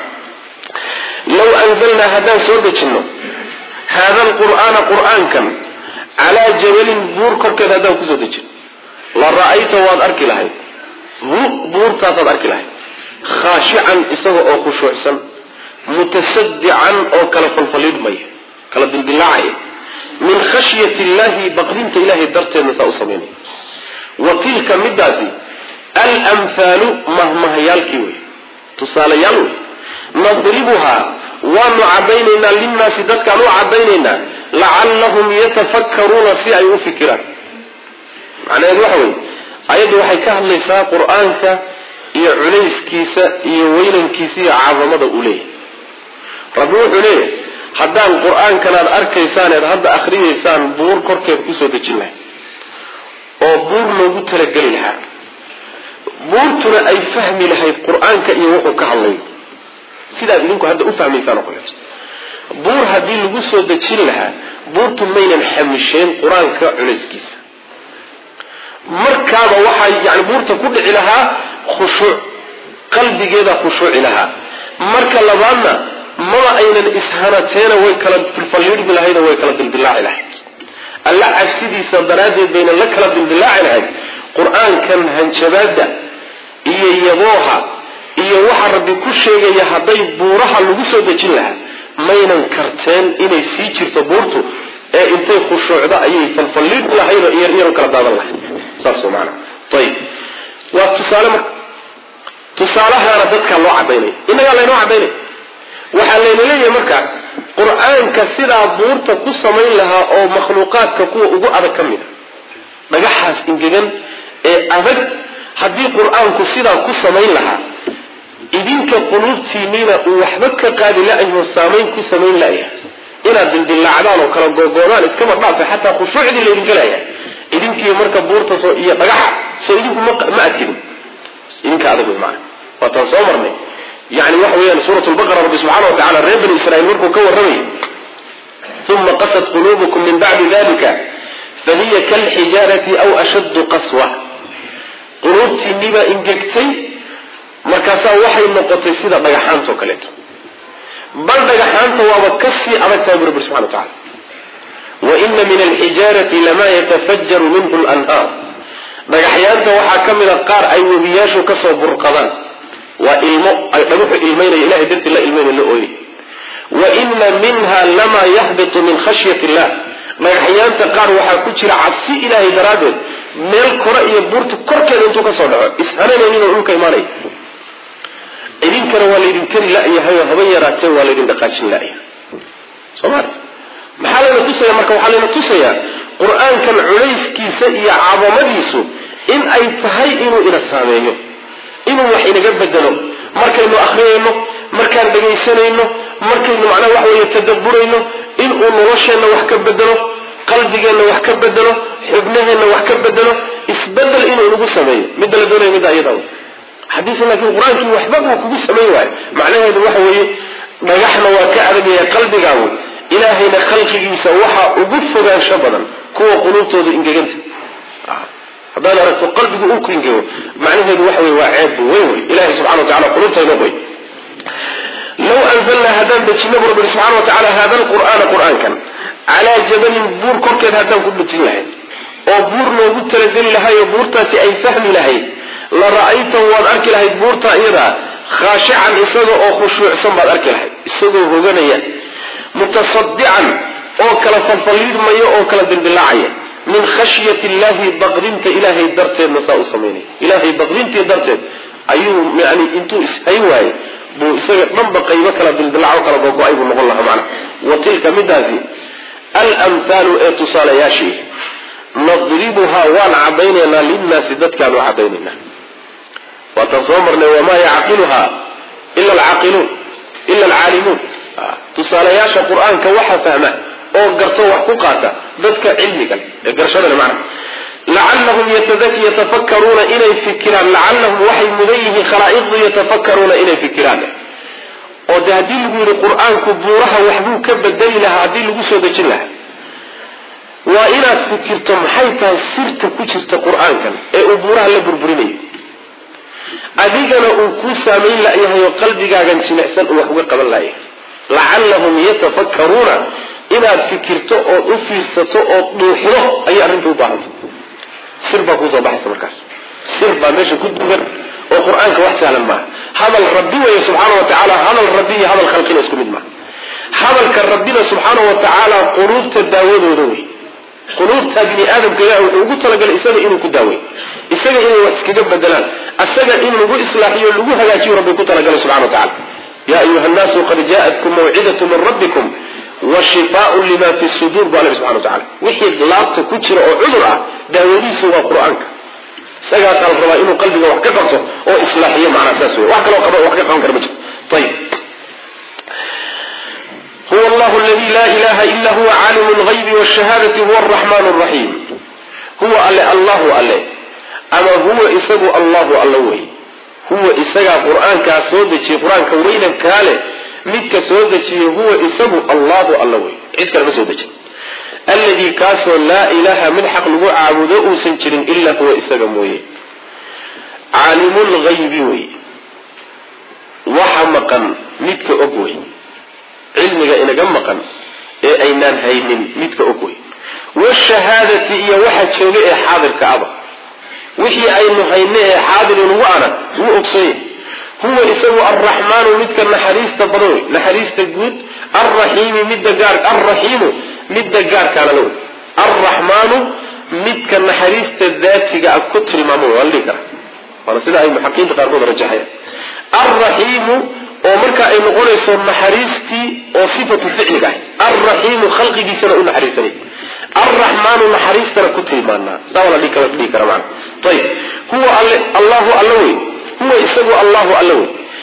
law anzalnaa haddaan soo dejinno haada alqur'aana qur'aankan calaa jabalin buur korkeeda haddaan kusoo dejino la ra'ayta waad arki lahayd buurtaasaad arki lahayd khaashican isaga oo khushuucsan mutasadican oo kala falfalidhmaya kala dildilaacaya min khashyati illahi baqdinta ilahay darteedna saa u samaynaya wa tilka midaasi alamhaalu mahmahayaalkii wey tusaalayaal wey nadribuhaa waanu cadaynaynaa linnaasi dadkaan u cadaynaynaa lacallahum yatafakkaruuna si ay u fikiraan macnaheedu waxa wey ayaddu waxay ka hadlaysaa qur-aanka iyo culayskiisa iyo weynankiisa iyo cadamada uu leeyahay rabbi wuxuu leeyahay haddaan qur-aankan aad arkaysaan eed hadda akhriyaysaan buur korkeed kusoo dejin lahay oo buur loogu talageli lahaa buurtuna ay fahmi lahayd qur-aanka iyo wuxuu ka hadlayo sidaad idinku hadda u fahmaysaan oo kaleeto buur haddii lagu soo dejin lahaa buurtu maynan xamisheen qur-aanka culayskiisa markaaba waxaa yani buurta ku dhici lahaa khushuuc qalbigeeda khushuuci lahaa marka labaadna maba aynan ishanateena way kala falfalidhmi lahayd oo way kala dildilaaci lahayd alla cabsidiisa daraaddeed baynan la kala dildilaaci lahayd qur-aankan hanjabaada iyo yabooha iyo waxa rabbi ku sheegaya hadday buuraha lagu soo dejin lahaa maynan karteen inay sii jirto buurtu ee intay khushuucda ayay falfalidhmi lahayd oo iyaro kala daadan lahayd saas maana ayib waa tusaale marka tusaalahaana dadkaa loo cadaynay innagaa laynoo cadaynay waxaa layna leeyahay marka qur-aanka sidaa buurta ku samayn lahaa oo makhluuqaadka kuwa ugu adag ka mid a dhagaxaas ingegan ee adag haddii qur-aanku sidaa ku samayn lahaa idinka quluubtiinina uu waxba ka qaadi la-yaho saamayn ku samayn la-yahay inaad dildillacdaan oo kala googoodaan iskama dhaafay xataa khushuucdii laydinka leeyahay idinkii marka buurta soo iyo dhagaxa soo idinku ma adkidin idinka adag wey maana waataan soo marnay yani waxa weeyaan suurat lbaqara rabbi subxana wa tacala reer bani israiil markuu ka warramay uma qasat quluubukum min bacdi dalika fahiya kalxijaarati aw ashaddu qaswa quluubtiinibaa ingegtay markaasaa waxay noqotay sida dhagaxaantao kaleeto bal dhagaxaanta waaba kasii adag tahay bu rabbi subxana wa tacala waina min alxijaarati lama yatafajaru minhu lanhaar dhagaxyaanta waxaa ka mida qaar ay webiyaashu kasoo burqadaan waa ilmo ay dhaguxu ilmaynaya ilahay dartii la ilmaynayo la ooyay waina minha lama yahbitu min khashyati illah dhagaxyaanta qaar waxaa ku jira cabsi ilaahay daraaddeed meel kore iyo buurta korkeeda intuu kasoo dhaco ishananaynin oo dhulka imaanaya idinkana waa laydin kari la-yahay oo haba yaraatee waa laydin dhaqaajin la-yahay soomali maxaa layna tusaya marka waxaa layna tusayaa qur-aankan culayskiisa iyo cadamadiisu in ay tahay inuu ina saameeyo inuu wax inaga bedelo markaynu akriyayno markaan dhegaysanayno markaynu macnaha wax weeye tadabburayno inuu nolosheenna wax ka bedelo qalbigeenna wax ka bedelo xubnaheenna wax ka bedelo isbedel inuu nagu sameeyo midda la doonayo midda iyada xadiisa laakiin qur-aankii waxba buu kugu samayn waayo macnaheedu waxa weeye dhagaxna waa ka adagaya qalbigaagu ilaahayna khalqigiisa waxaa ugu fogaansho badan kuwa quluubtooda ingeganta haddaad aragto qalbigu uu ku ingego macnaheedu waxa wey waa ceeb weyn wey ilahay subxana wa tacala quluubtayna qoy law anzalnaa haddaan dejino bu rabbi subxana wa tacala hada alqur'aana qur-aankan calaa jabalin buur korkeed haddaan ku dejin lahayd oo buur loogu talageli lahay oo buurtaasi ay fahmi lahayd la ra'aytahu waad arki lahayd buurta iyadaa khaashican isaga oo khushuucsan baad arki lahayd isagoo hoganaya mutasadican oo kala falfaliidmaya oo kala dildilaacaya min khashyati illahi baqdinta ilaahay darteedna saa u samaynaya ilaahay baqdintii darteed ayuu yani intuu ishay waaye buu isaga dhanba qaybo kala dildilaco kala gogo-ay buu noqon lahaa macna wa tilka midaasi alamthaalu ee tusaalayaashii nadribuhaa waan cadaynaynaa linnaasi dadkaan u cadaynaynaa waataan soo marnay wamaa yacqiluhaa ila alcaaqiluun ila alcaalimuun tusaalayaasha qur-aanka waxa fahma oo garto wax ku qaata dadka cilmiga ee garashada macna lacallahum yatafakkaruuna inay fikiraan lacallahum waxay mudan yihiin khalaa'iqdu yatafakkaruuna inay fikiraan oo de haddii lagu yidhi qur-aanku buuraha waxbuu ka bedeli lahaa haddii lagu soo dejin lahaa waa inaad fikirto maxay tahay sirta ku jirta qur-aankan ee uu buuraha la burburinayo adigana uu kuu saamayn la-yahay oo qalbigaagan jinicsan uu wax uga qaban layahay lacallahum yatafakkaruuna inaad fikirto ood u fiirsato ood dhuuxdo ayay arrinta u baahanta sir baa kuusoo baxaysa markaas sir baa meesha ku dugan oo qur-aanka wax sahlan maaha hadal rabbi weeye subxaana wa tacaala hadal rabbi iyo hadal khalqina isku mid maaha hadalka rabbina subxaana wa tacaala quluubta daawadooda wey quluubta bini aadamka ilaah wuxuu ugu talagalay isaga inuu ku daawey isaga inay wax iskaga bedelaan isaga in lagu islaaxiyo lagu hagaajiyo rabbi ku talagalay subxana wa tacala ya ayuha nnaasu qad jaaatkum mawcidatu min rabbikum washifaau lima fi suduur bu alla subxana wa tacala wixii laabta ku jira oo cudur ah daawadiisu waa qur-aanka isagaasaa la rabaa inuu qalbiga wax ka qabto oo islaaxiyo macnaa saas wey wax kaloo wax ka qaban kara ma jirto ayib huwa allahu aladi laa ilaha ila huwa caalimu lgaybi wshahaadati huwa araxmaan raxiim huwa alle allahu alle ama huwa isagu allahu alla wey huwa isagaa qur-aankaa soo dejiyey qur-aanka weynankaa leh midka soo dejiyey huwa isagu allahu alla wey cid kale ma soo dejin alladii kaasoo laa ilaaha mid xaq lagu caabudo uusan jirin ilaa huwa isaga mooye caalimulgaybi wey waxa maqan midka og wey cilmiga inaga maqan ee aynaan haynin midka og wey washahaadati iyo waxa jooga ee xaadirka aba wixii aynu hayne ee xaadir inugu ana wuu ogsoonyahy huwa isagu alraxmaanu midka naxariista badan wey naxariista guud alraxiimi alraxiimu midda gaarkaana la wey alraxmaanu midka naxariista daatiga a ku tilmaamo waa la dhihi karaa waana sida ay muxaqiinta qaarkood rajaxayaan alraxiimu oo marka ay noqonayso naxariistii oo sifatu ficliga ah alraxiimu khalqigiisana u naxariisanay alraxmaanu naxariistana ku tilmaanaa saa waa la dhihi kara maana ayib huwa allahu alla wey huwa isagu allahu alla wey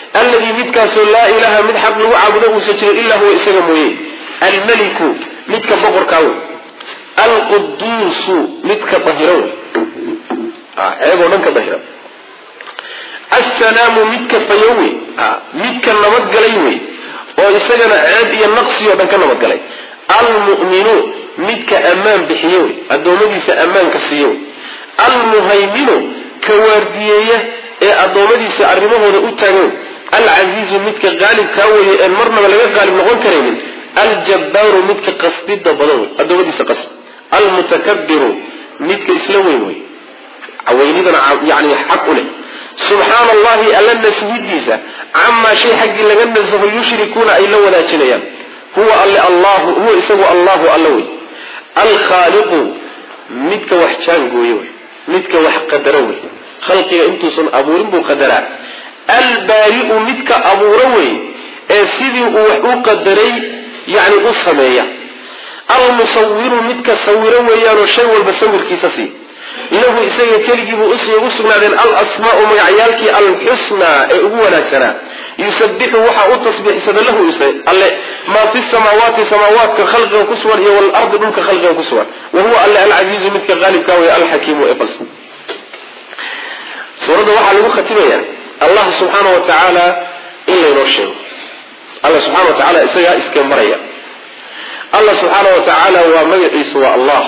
alladii midkaasoo laa ilaha mid xaq lagu caabudo uusan jirin ilaa huwa isaga mooye almaliku midka boqorkaa wey alquduusu midka dahira wey ceeboo dhan ka dahira assalaamu midka fayo wey midka nabadgalay wey oo isagana ceeb iyo naqsi oo dhan ka nabadgalay almu'minu midka ammaan bixiye wey addoommadiisa ammaanka siiye wey almuhayminu ka waardiyeeya ee addoommadiisa arrimahooda u taagan alcasiizu midka qaalibkaa weeye een marnaba laga qaalib noqon karaynin aljabbaaru midka qasdida badan wey addoommadiisa qasd almutakabiru midka isla weyn wey caweynidana yani xaq u leh subxaana allahi alla nashidiisa camaa shay xaggii laga nasaho yushrikuuna ay la wadaajinayaan huwa alle allahu huwa isagu allahu alla wey alkhaaliqu midka wax jaangooye wey midka wax qadaro wey khalqiga intuusan abuurin buu qadaraa albaari'u midka abuuro wey ee sidii uu wax u qadaray yani u sameeya almusawiru midka sawiro weeyaanoo shay walba sawirkiisa sii lahu isaga keligiibuu ugu sugnaadeen alasmaau magacyaalkii alxusnaa ee ugu wanaagsanaa yusabixu waxaa u tasbiixsada lahu alle maa fi samaawaati samaawaadka khalqiga ku sugan iyo walardi dhulka khalqiga ku sugan wa huwa alle alcasiizu midka qaalibkaa wey alxakiimu ee fals suuradda waxaa lagu khatimayaa allah subxaana wa tacaala in laynoo sheego alla subxana wa tacaala isagaa iska maraya allah subxaana wa tacaala waa magaciisu waa allah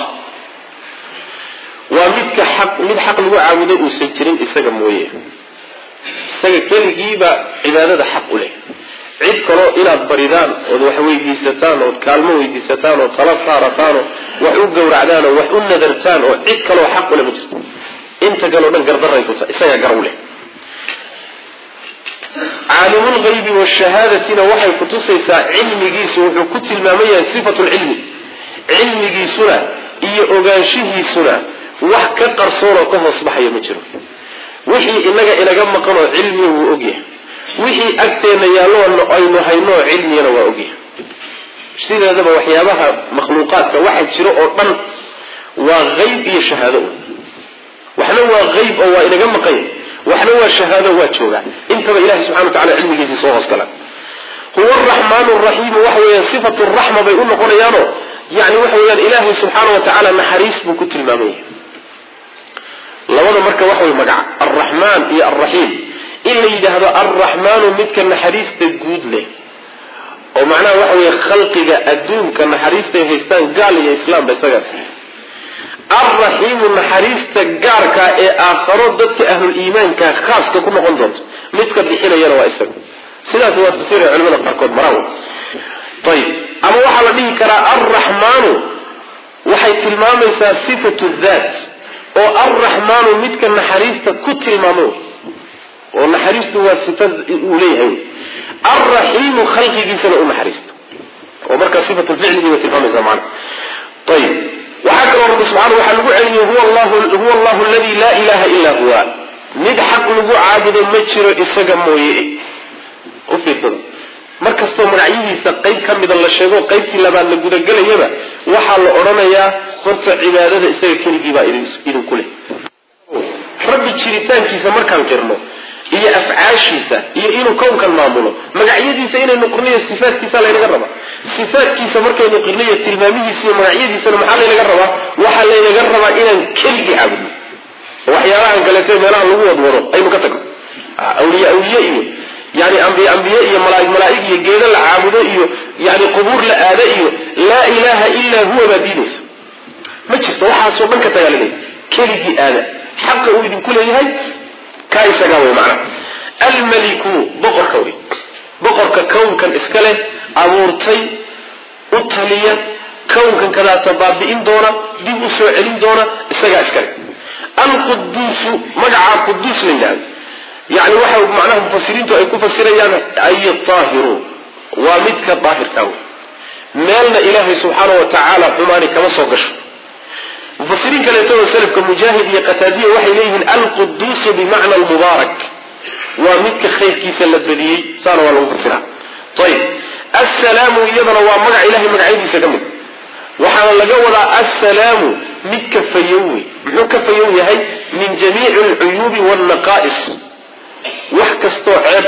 waa midka mid xaq lagu caabuday uusan jirin isaga mooye isaga keligiiba cibaadada xaq u leh cid kaloo inaad baridaan ood wax weydiisataan ood kaalmo weydiisataan ood tala saarataan oo wax u gowracdaan oo wax u nadartaan oo cid kaloo xaq u leh ma jirto inta kaleo dhan gardaray ku tahay isagaa gar u leh caalimulghaybi washahaadatina waxay kutusaysaa cilmigiisu wuxuu ku tilmaaman yahay sifatu lcilmi cilmigiisuna iyo ogaanshihiisuna wax ka qarsoonoo ka hoos baxaya ma jiro wixii inaga maqanoo cilmiya wuu ogyahay wixii agteenna yaalloona aynu haynoo cilmiyana waa ogyahay sideedaba waxyaabaha makhluuqaadka waxa jiro oo dhan waa hayb iyo shahaado waxna waa hayb oo waa inaga maqan waxna waa shahaado waa joogaa intaba ilahi subxana wa tacala cilmigiisii soo hoos gala huwa araxmaanu raxiimu waxa weeyaan sifatu raxma bay u noqonayaanoo yani waxa weyaan ilaahay subxaana wa tacaala naxariis buu ku tilmaamaya labada marka waxa way magaca alraxmaan iyo alraxiim in la yidhaahdo alraxmaanu midka naxariista guud leh oo macnaha waxa weeye khalqiga adduunka naxariistay haystaan gaal iyo islaamba isagaas alraxiimu naxariista gaarka ee aakharo dadka ahluliimaanka khaaska ku noqon doonto midka bixinayana waa isaga sidaas waa tafsiirka culimada qaarkood maraaw ayib ama waxaa la dhihi karaa alraxmaanu waxay tilmaamaysaa sifatu daat oo alraxmaanu midka naxariista ku tilmaamo oo naxariistu waa sifa uu leeyahay alraxiimu khalqigiisana u naxariisto oo markaa sifatu ficligi bay tilmaamaysaa macana ayib waxaa kaloo rabbi subxaana waxaa lagu celiyey huwa allahu aladi laa ilaha illa huwa mid xaq lagu caabudo ma jiro isaga mooye u fiirsada markastoo magacyihiisa qayb ka mida la sheego qaybtii labaad la gudagelayaba waxaa la odhanayaa horta cibaadada isaga keligiibaa idinku leh rabbi jiritaankiisa markaan qirno iyo afcaashiisa iyo inuu kownkan maamulo magacyadiisa inaynu qirnayo sifaadkiisa laynaga rabaa sifaadkiisa markaynu qirnayo tilmaamihiisa iyo magacyadiisana maxaa laynaga rabaa waxaa laynaga rabaa inaan keligii caabudno waxyaalahan kaleete meelaha lagu wadwado aynu ka tagno awliye iyo yani ambiye iyo malaaig iyo geedo la caabudo iyo yani qubuur la aado iyo laa ilaha ilaa huwa baa diinaysa ma jirto waxaasoo dhan ka tagaalaleeya keligii aada xaqa uu idinku leeyahay kaa isagaa wey macnaha almaliku boqorka wey boqorka kownkan iska leh abuurtay u taliya kownkan kadaata baabi'in doona dib u soo celin doona isagaa iska leh alquduusu magacaa quduus la yidhahdo yani waxa macnaha mufasiriintu ay ku fasirayaan ay aahiru waa midka daahirka wey meelna ilaahay subxaana wa tacaala xumaani kama soo gasho mufasiriin kaleetoo salafka mujaahid iyo qataadiya waxay leeyihiin alquduusu bimacna almubaarak waa midka khayrkiisa la badiyey saana waa lagu fasiraa ayib assalaamu iyadana waa magac ilahay magacyadiisa ka mid waxaana laga wadaa assalaamu midka fayow wey muxuu ka fayow yahay min jamiici alcuyuubi waalnaqaa'is wax kastoo ceeb ah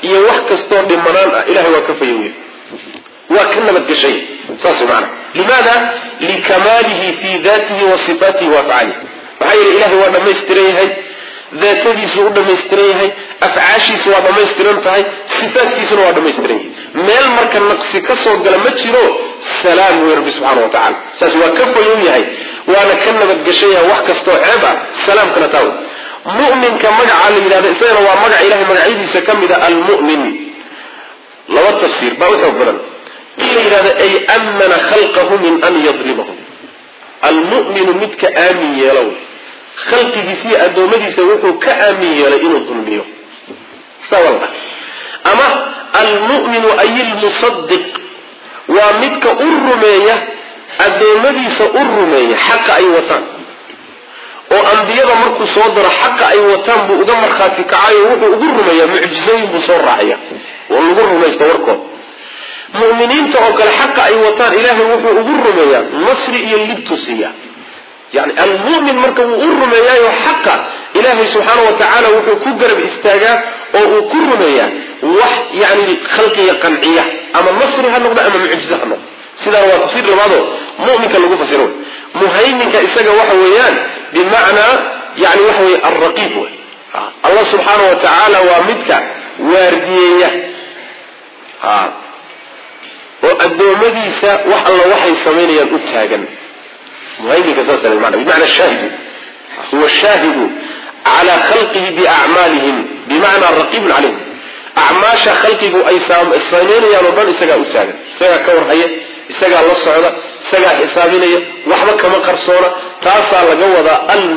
iyo wax kastoo dhimanaan ah ilahay waa ka fayow waa ka nabadgashay saas macna limaada likamaalihi fi dhatihi wa sifatihi wa af'alihi waxa yiri ilahay waa dhamaystiran yahay ذاتيسو ودميسترن yahay afcaashiisu waa dhamaystiran tahay sifaadkiisuna waa dhamaystiran yahay meel marka naqsi ka soo gala ma jiro salaam wa rabbi subhanahu wa ta'ala saas waa ka fayow yahay waana ka nabadgashay wax kasto ceeba salaam kana taw mu'minka magaca la yiraahdo isagana waa magaca ilaahay magaciisa kamida al-mu'min lawa tafsiir baa wuxuu badan ila yiraahdo ay amana khalqahu min an yadhlimahum al-mu'min midka aamin yeelaw khalqigiisa adoomadiisa wuxuu ka aamin yeelay inuu dulmiyo sawalba ama al-mu'minu ay al-musaddiq wa midka urrumeeya adoomadiisa urrumeeya xaq ay wataan oo anbiyada markuu soo daro xaq ay wataan buu uga marxaati kacay wuxuu ugu rumeeyaa mucjizooyin buu soo raaciya oo lagu rumaysto warkood mu'miniinta oo kale xaq ay wataan ilaahay wuxuu ugu rumeeyaa nasri iyo libtusiya يعني المؤمن مركب ورميا يحقق إلهي سبحانه وتعالى وكو قرب استاجا وكرميا وح يعني خلقية قنعية أما النصر هالنقطة أما معجزة هالنقطة سيدا هو تفسير لبعضه مؤمن كاللغو فسرون مهيمن كإستاجا وحويان بمعنى يعني وحوي الرقيب الله سبحانه وتعالى ومدك واردية وأدو مديسة وح الله وحي سميني الأتساجا وهيك كسرت المعنى بمعنى الشاهد هو الشاهد على خلقه بأعمالهم بمعنى الرقيب عليهم أعماش خلقه أي الصينين يا ربان إساقا أتاقا إساقا كور هيا إساقا الله الصعودة إساقا حسابينية وحبك كما قرصونا تاسع لقوضا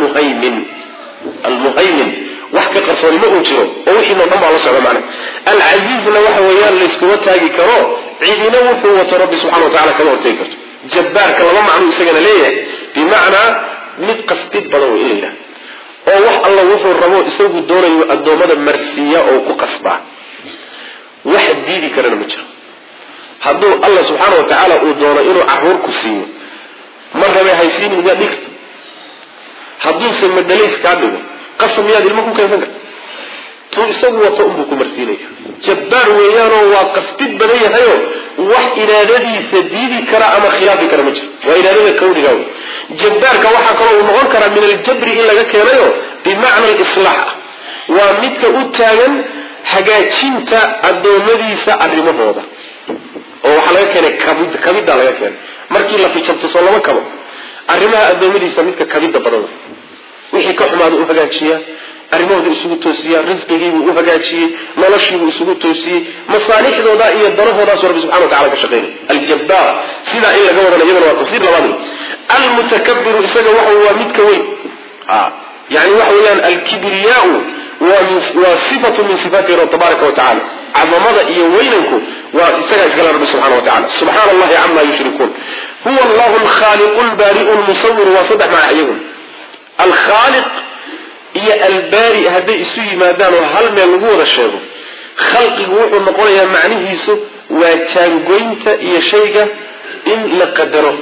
المهيمن وحكا قرصوني ما أوتيو ووحي نظام الله الصعودة معنا العزيز لوحا ويان لإسكوتاقي كرو عيدنا وحوة ربي سبحانه وتعالى كما أتاقرت جبار كلام معنى سجن ليه بمعنى متقصد بدو إليه أو وح الله وفر الربو يسوق الدورة الدومة المرسية أو كقصبة واحد ديدي كرنا مجرى هذو الله سبحانه وتعالى الدورة إنه عهور كسين مرة ما هيسين من ذلك هذو سمى الدليل كابل قسم يادي المكو كيف نقول يسوق وطؤمكم مرسينية جبار ويانو وقصد بديه هيو وح إلى الذي سديدي كرا أما خلافي كرا مجر وإلى الذي كوني قوي جبار كوحا كرا ونغن كرا من الجبر إلا كيريو بمعنى الإصلاح ومتك أتاين حاجاتين تا الدومدي سأرمه هذا أو حلاك كان كبيد على كان مركي الله في شمس صلى الله كبا أرمها الدومدي سمتك كبيد بدر وحي كحماد أفجاتشيا أرموه يسوق توسيا رزقه وفجاتشي ملاشي يسوق توسي مصالح ذودائية ضرفه ذا رب سبحانه وتعالى كشقين الجبار سيدا إلا جوّد الجبر والتصير لواني المتكبر إسجى وهو متكوي يعني وهو الكبرياء وصفة من صفات رب تبارك وتعالى عظمة يوينكم وإسجى إسجى رب سبحانه وتعالى سبحان الله عما يشركون هو الله الخالق البارئ المصور وصدق مع عيون الخالق هي البارئ هذا يسوي ما دانو هل من الغور الشيء خلق جوه النقول يا معنيه يسو وتانجوينت يا شيء إن لقدره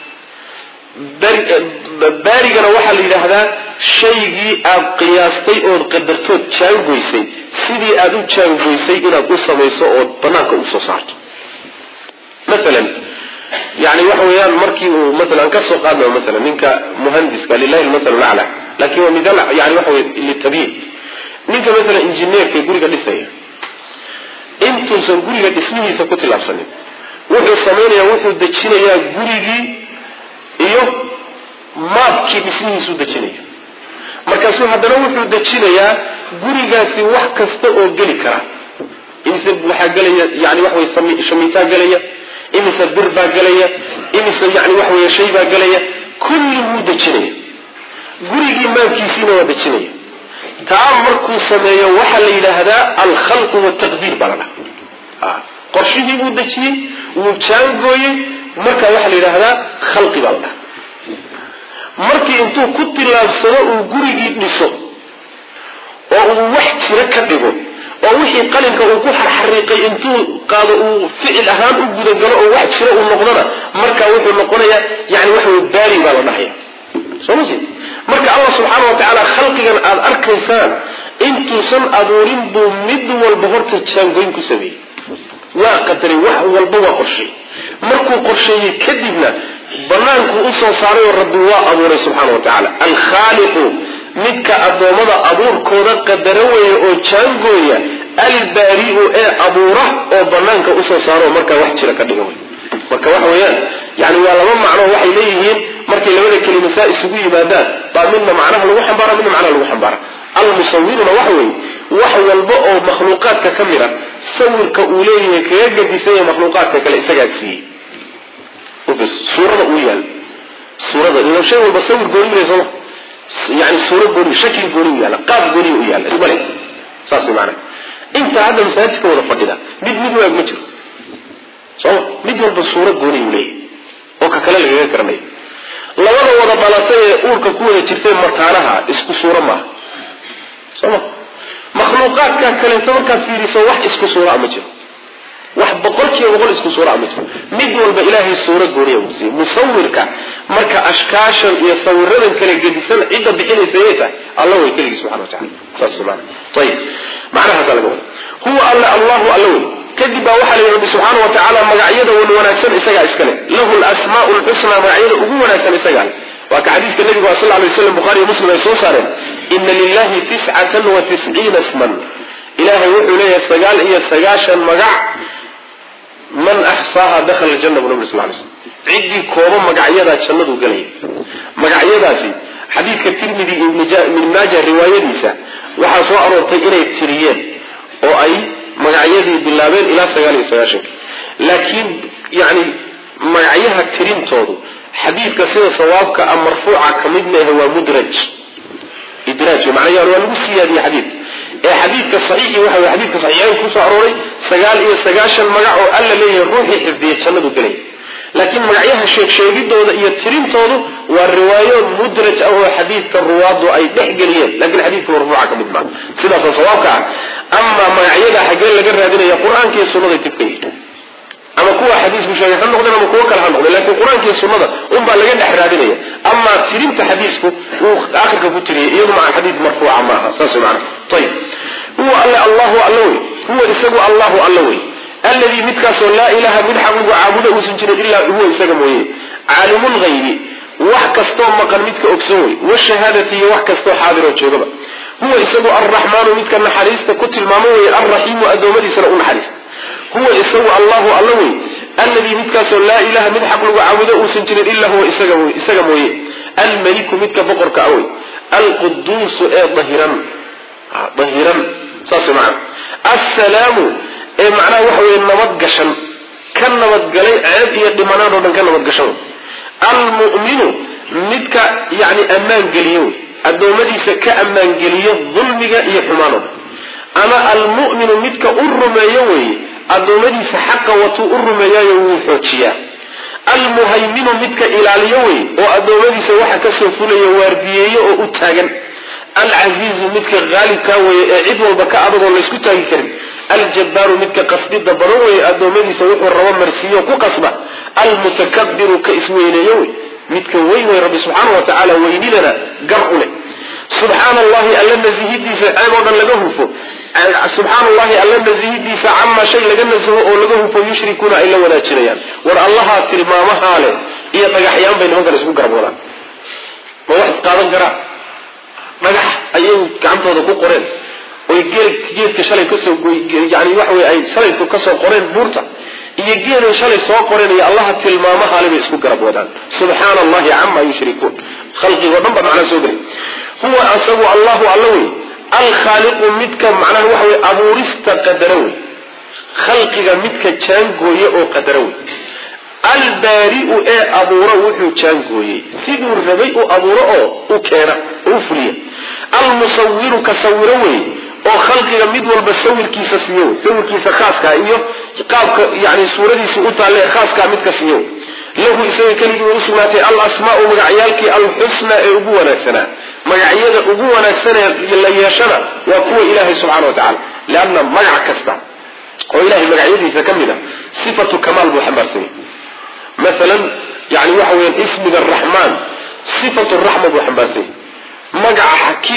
بارئ أنا واحد إلى هذا شيء قياستي أو قدرته تانجويسي سيدي أدو تانجويسي إلى قصة ميسو أو طناك قصة صارت مثلا يعني وحويان مركي مثلا كسر قادم مثلا منك مهندس قال لله المثل الأعلى لكن هو مثال يعني وحوي للتبيين منك مثلا انجينير في قولك لسه انتو سنقولك اسمه سكوت الأبسنين وحو الصمينيا وحو الدجينيا قولك ايوه مابكي باسمه سو دجينيا مركزو هذا وحو الدجينيا قولك سي وحكست او قلقرا إمسا وحا قليا يعني وحو شميتا قليا إمسا بربا قليا إمسا يعني وحو يشيبا قليا كله دجينيا gurigii maankiisina waa dejinaya taa markuu sameeyo waxa la yiraahdaa al-khalq wa taqdir balana qorshihii uu dejiyay uu jaangooyay marka waxa la yiraahdaa khalqi balana markii intuu ku tilaabsado uu gurigii dhiso oo uu wax jira ka dhigo oo wixii qalinka uu ku xariiqay intuu qaado uu ficil ahaan u gudan galo oo wax jira uu noqdana marka wuxuu noqonayaa yani waxa uu baari baa la dhaxay soo marka Allah subhanahu wa ta'ala khalqigan aad arkaysaan intuu san abuurin buu mid walba horta jaangoyn ku sameeyey waa qadaray wax walba waa qorshay markuu qorsheeyey kadibna banaanku u soo saaray oo rabbi waa abuuray subxaana wa tacaala alkhaaliqu midka addoommada abuurkooda qadara weeye oo jaangooya albaari'u ee abuura oo banaanka usoo saaro markaa wax jira ka dhiga wey marka waxa weeyaan yani waa laba macno waxay leeyihiin markay labada kelimasaa isugu yimaadaan baa midna macnaha lagu xambaara midna macnaha lagu xambaara almusawiruna waxa weeye wax walba oo makhluuqaadka ka mid a sawirka uu leeyahay kaga gadisanya makhluuqaadka kale isagaa siiyey suurada uu yaal suurada ilo shay walba sawir gooni soo yani suura gooni shakli gooni yaala qaab gooni u yaala ismale saas macna inta hadda masaajidka wada fadhida mid waag ma jiro soo mid walba suura gooni u leeyahay oo ka kale laga karnay labada wada balasay ee uurka ku wada jirtay martaanaha isku suura ma soo makhluuqaadka kale marka fiiriso wax isku suura ma jiro wax boqolkiiba isku suura ma jiro mid walba ilaahay suura gooniya uu siiyay musawirka marka ashkaashan iyo sawiradan kale gedisan cid bixinaysa Allah way kaliya subhanahu wa ta'ala tasmaan tayib macnaha laga wada huwa Allahu Allah kadib waxa leeyahay subhanahu wa ta'ala magacyada wanaagsan isaga iskale lahu al-asmaa'ul husna magacyada ugu wanaagsan isaga waa ka xadiiska nabiga sallallahu alayhi wasallam bukhari iyo muslim ay soo saareen inna lillahi 99 isman ilaahay wuxuu leeyahay 99 magac man ahsaaha dakhala al-janna wa nabi sallallahu alayhi wasallam cidi koobo magacyada jannadu galay magacyadaasi xadiiska tirmidhi ibn majah riwaayadiisa waxa soo aroortay inay tiriyeen oo ay magacyadii bilaabeen ilaa 99 laakiin yani magacyaha tirintoodu xadiiska sida sawaabka ama marfuuca kamidna waa mudraj idraaj macnaheedu waa lagu siyaadiyay xadiis ee xadiiska saxiix waxa xadiiska saxiixay ku soo arooray 99 magac oo alla leeyahay ruuxi xifdiyay jannadu galay laakiin magacyaha sheegidooda iyo tirintoodu waa riwaayo mudraj ah oo xadiiska ruwaadu ay dhexgeliyeen laakiin xadiiska marfuuca kamid ma sidaas sawaabka amma magacyada xagee laga raadinayo quraanka iyo sunnada tibkay ama kuwa xadiisku sheegay han noqdeen ama kuwa kale han noqdeen laakiin quraanka iyo sunnada ba laga dhex raadinaya amma tirinta xadiisku uu aakhirka ku tiriyay iyadu ma xadiis marfuuca ma aha saas macna tayib huwa Allahu huwa isagu Allahu alladhi midkaasoo laa ilaha min xaqu caabuda uusan jirin illa huwa isaga mooyee caalimul ghaybi wax kastoo maqan midka ogsoon wa shahaadati wax kastoo xaadir oo joogaba huwa isagu arrahmaanu midka naxariista ku tilmaamo way arrahiim adoomadiisana u naxariista huwa isagu Allahu alladhi midkaasoo laa ilaha min xaqu caabuda uusan jirin illa huwa isaga mooyee al-malik midka boqorka ah al-quddus ee dahiran saas macna as-salaamu ee macnaha waxa weeye nabad gashan kan nabad galay ceeb iyo dhimanaan oo dhan ka nabad gashan al-mu'minu midka yani amaan geliyo adoomadiisa ka amaan geliyo dulmiga iyo xumaano ama al-mu'minu midka u rumeeyo way adoomadiisa xaq wato u rumeeyayo uu xoojiya al-muhayminu midka ilaaliyo way oo adoomadiisa waxa ka soo fulaya waardiyeeyo oo u taagan العزيز متك غالب كاوي عيد والبكاء أبدا ولا يسكت كريم الجبار متك قصدي دبروي أدومني سويق الروام مرسيه وقصبه المتكبر كإسمين يوي متك وين رب سبحانه وتعالى وين لنا قرقله سبحان الله ألا نزيهدي أيضا لقهفه سبحان الله ألا نزيهدي عما شيء لقنزه أو لقهفه يشركون إلا ولا تشريان ور الله تلمامها له إيا تقحيان بين مدر اسمه قربولا ما واحد قادم قرأ magax ayay gacantooda ku qoreen oo geedka shalay ka soo yani wax way ay shalay ka soo qoreen buurta iyo geedo shalay soo qoreen iyo Allah tilmaamaha leh isku garab wadaan subhanallahi amma yushrikun khalqi wa dhanba macna soo galay huwa asagu Allahu al-khaliq midka macnaha wax way abuurista qadarawi khalqiga midka jaangooye oo qadarawi al-bari'u ee abuura wuxuu jaangooyay sidoo rabay oo abuuro oo u keena oo fuliya al-musawwiru ka sawira way oo khalqiga mid walba sawirkiisa siiyo sawirkiisa khaaska iyo qaabka yani suuradiisa u taale khaaska mid ka siiyo lahu isaga kaliya uu sugnaatay al-asmaa'u magacyaalki al-husna ee ugu wanaagsana magacyada ugu wanaagsan ee la yeeshana waa kuwa Ilaahay subhanahu wa ta'ala laana magac kasta oo Ilaahay magacyadiisa kamida sifatu kamal muhammadin مثلا يعني وحوي اسم الرحمن صفة الرحمة وحباسي مقع حكيمة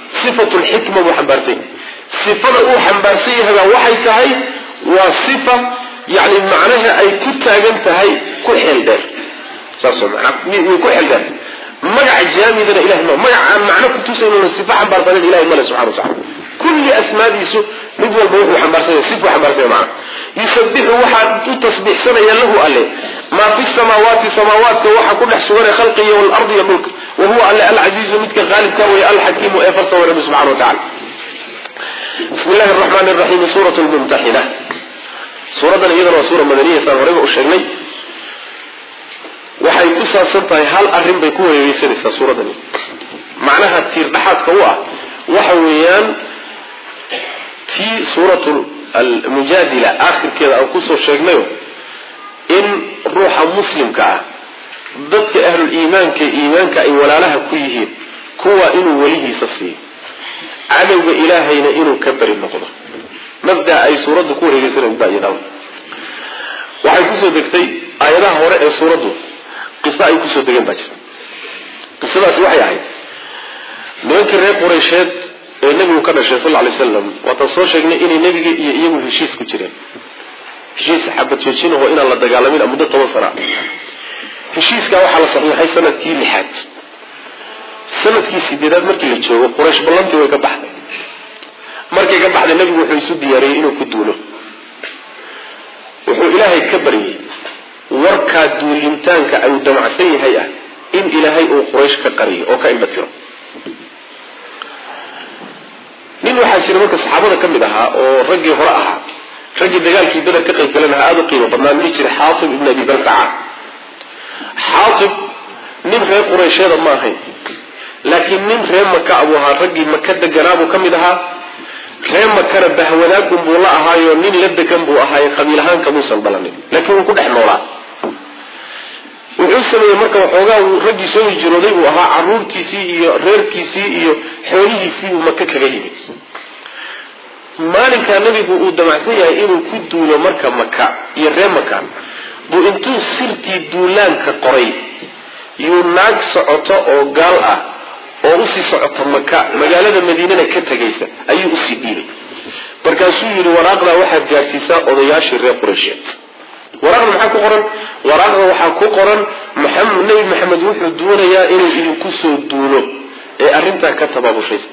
صفة الحكمة وحنبارسين صفة وحنبارسين هذا وحي تهي وصفة يعني معناها أي كنت أجنتهي كل حل دار صار كل حل دار مجع جامد إله ما مجع معناه كنت سينون الصفة حنبارسين إله الملك سبحانه وتعالى كل أسماء يسوع ندوى البروح وحنبارسين صفة وحنبارسين معه يسبح واحد تصبح سنة له عليه ما في السماوات وحا كل حسوان خلقه والأرض يملك وهو العزيز متك غالب كروي الحكيم وإفرط ورب سبحانه وتعالى بسم الله الرحمن الرحيم سورة الممتحنة سورة إذن وسورة مدنية سنوريبه الشيخني وحي قصة سنطة هل أرم بيكون يسير سورة دني معناها تير بحات كواه وحويان في سورة المجادلة آخر كذا أو قصة الشيخني إن روح مسلم كا ضدك أهل الإيمان كإيمان كأي ولا لها كيه كوا إنه وليه سفسي عدو إلهين إنه كبر النقضة مبدأ أي سورة ذكور يسير مبايا داون وحي قصة دكتي آياتها هوراء سورة قصة أي قصة دكتين باجس قصة بس وحي عين نوانك الرئي قريشات النبي وكان الشيء صلى الله عليه وسلم وتصور شيئا إني نبي يمو هشيس كتيرين هشيس حبت يشين هو إن الله دقالمين أمدة توصرا هشيس كاو حالة صحيحي سنة كي لحاد سنة كي سيديدات مركي اللي تشوه قريش بلانتي ويكبحنا مركي يكبحنا النبي وحو يسود دياري إنو كدونه وحو إلهي كبري وركا دولينتانك أو دمعسي هيئة إن إلهي أو قريش كقري أو كإنبتيرو nin waxaa jira marka saxaabada ka mid ahaa oo raggii hore ahaa raggii dagaalkii badar ka qayb galanaa aad u qiimo badnaa mid jira Xaatib ibn Abi Balta'a Xaatib nin reer Quraysheed ma ahayn laakiin nin reer Makka abu ahaa raggii Makka deganaa ka mid ahaa reer Makka bahwanaag buu la ahaayo nin la degan buu ahaay qabiil ahaan ka muusan balanin laakiin uu ku dhex noolaa wuxuu sameeyay marka waxoogaa uu raggii soo hijrooday uu ahaa caruurtiisii iyo reerkiisii iyo xoolihiisii uu Makka kaga yimid maalinka nabigu uu damacsan yahay inuu ku duulo marka Makka iyo reer Makka buu intuu sirtii duulaanka qoray yuu naag socoto oo gaal ah oo u sii socota Makka magaalada Madiinana ka tagaysa ayuu u sii dhiibay markaasuu yiri waraaqda waxaad gaarsiisaa odayaashii reer Quraysheed waraaqda maxaa ku qoran waraaqda waxaa ku qoran nabi maxamed wuxuu doonayaa inuu idinku soo duulo ee arrintaa ka tabaabushaystay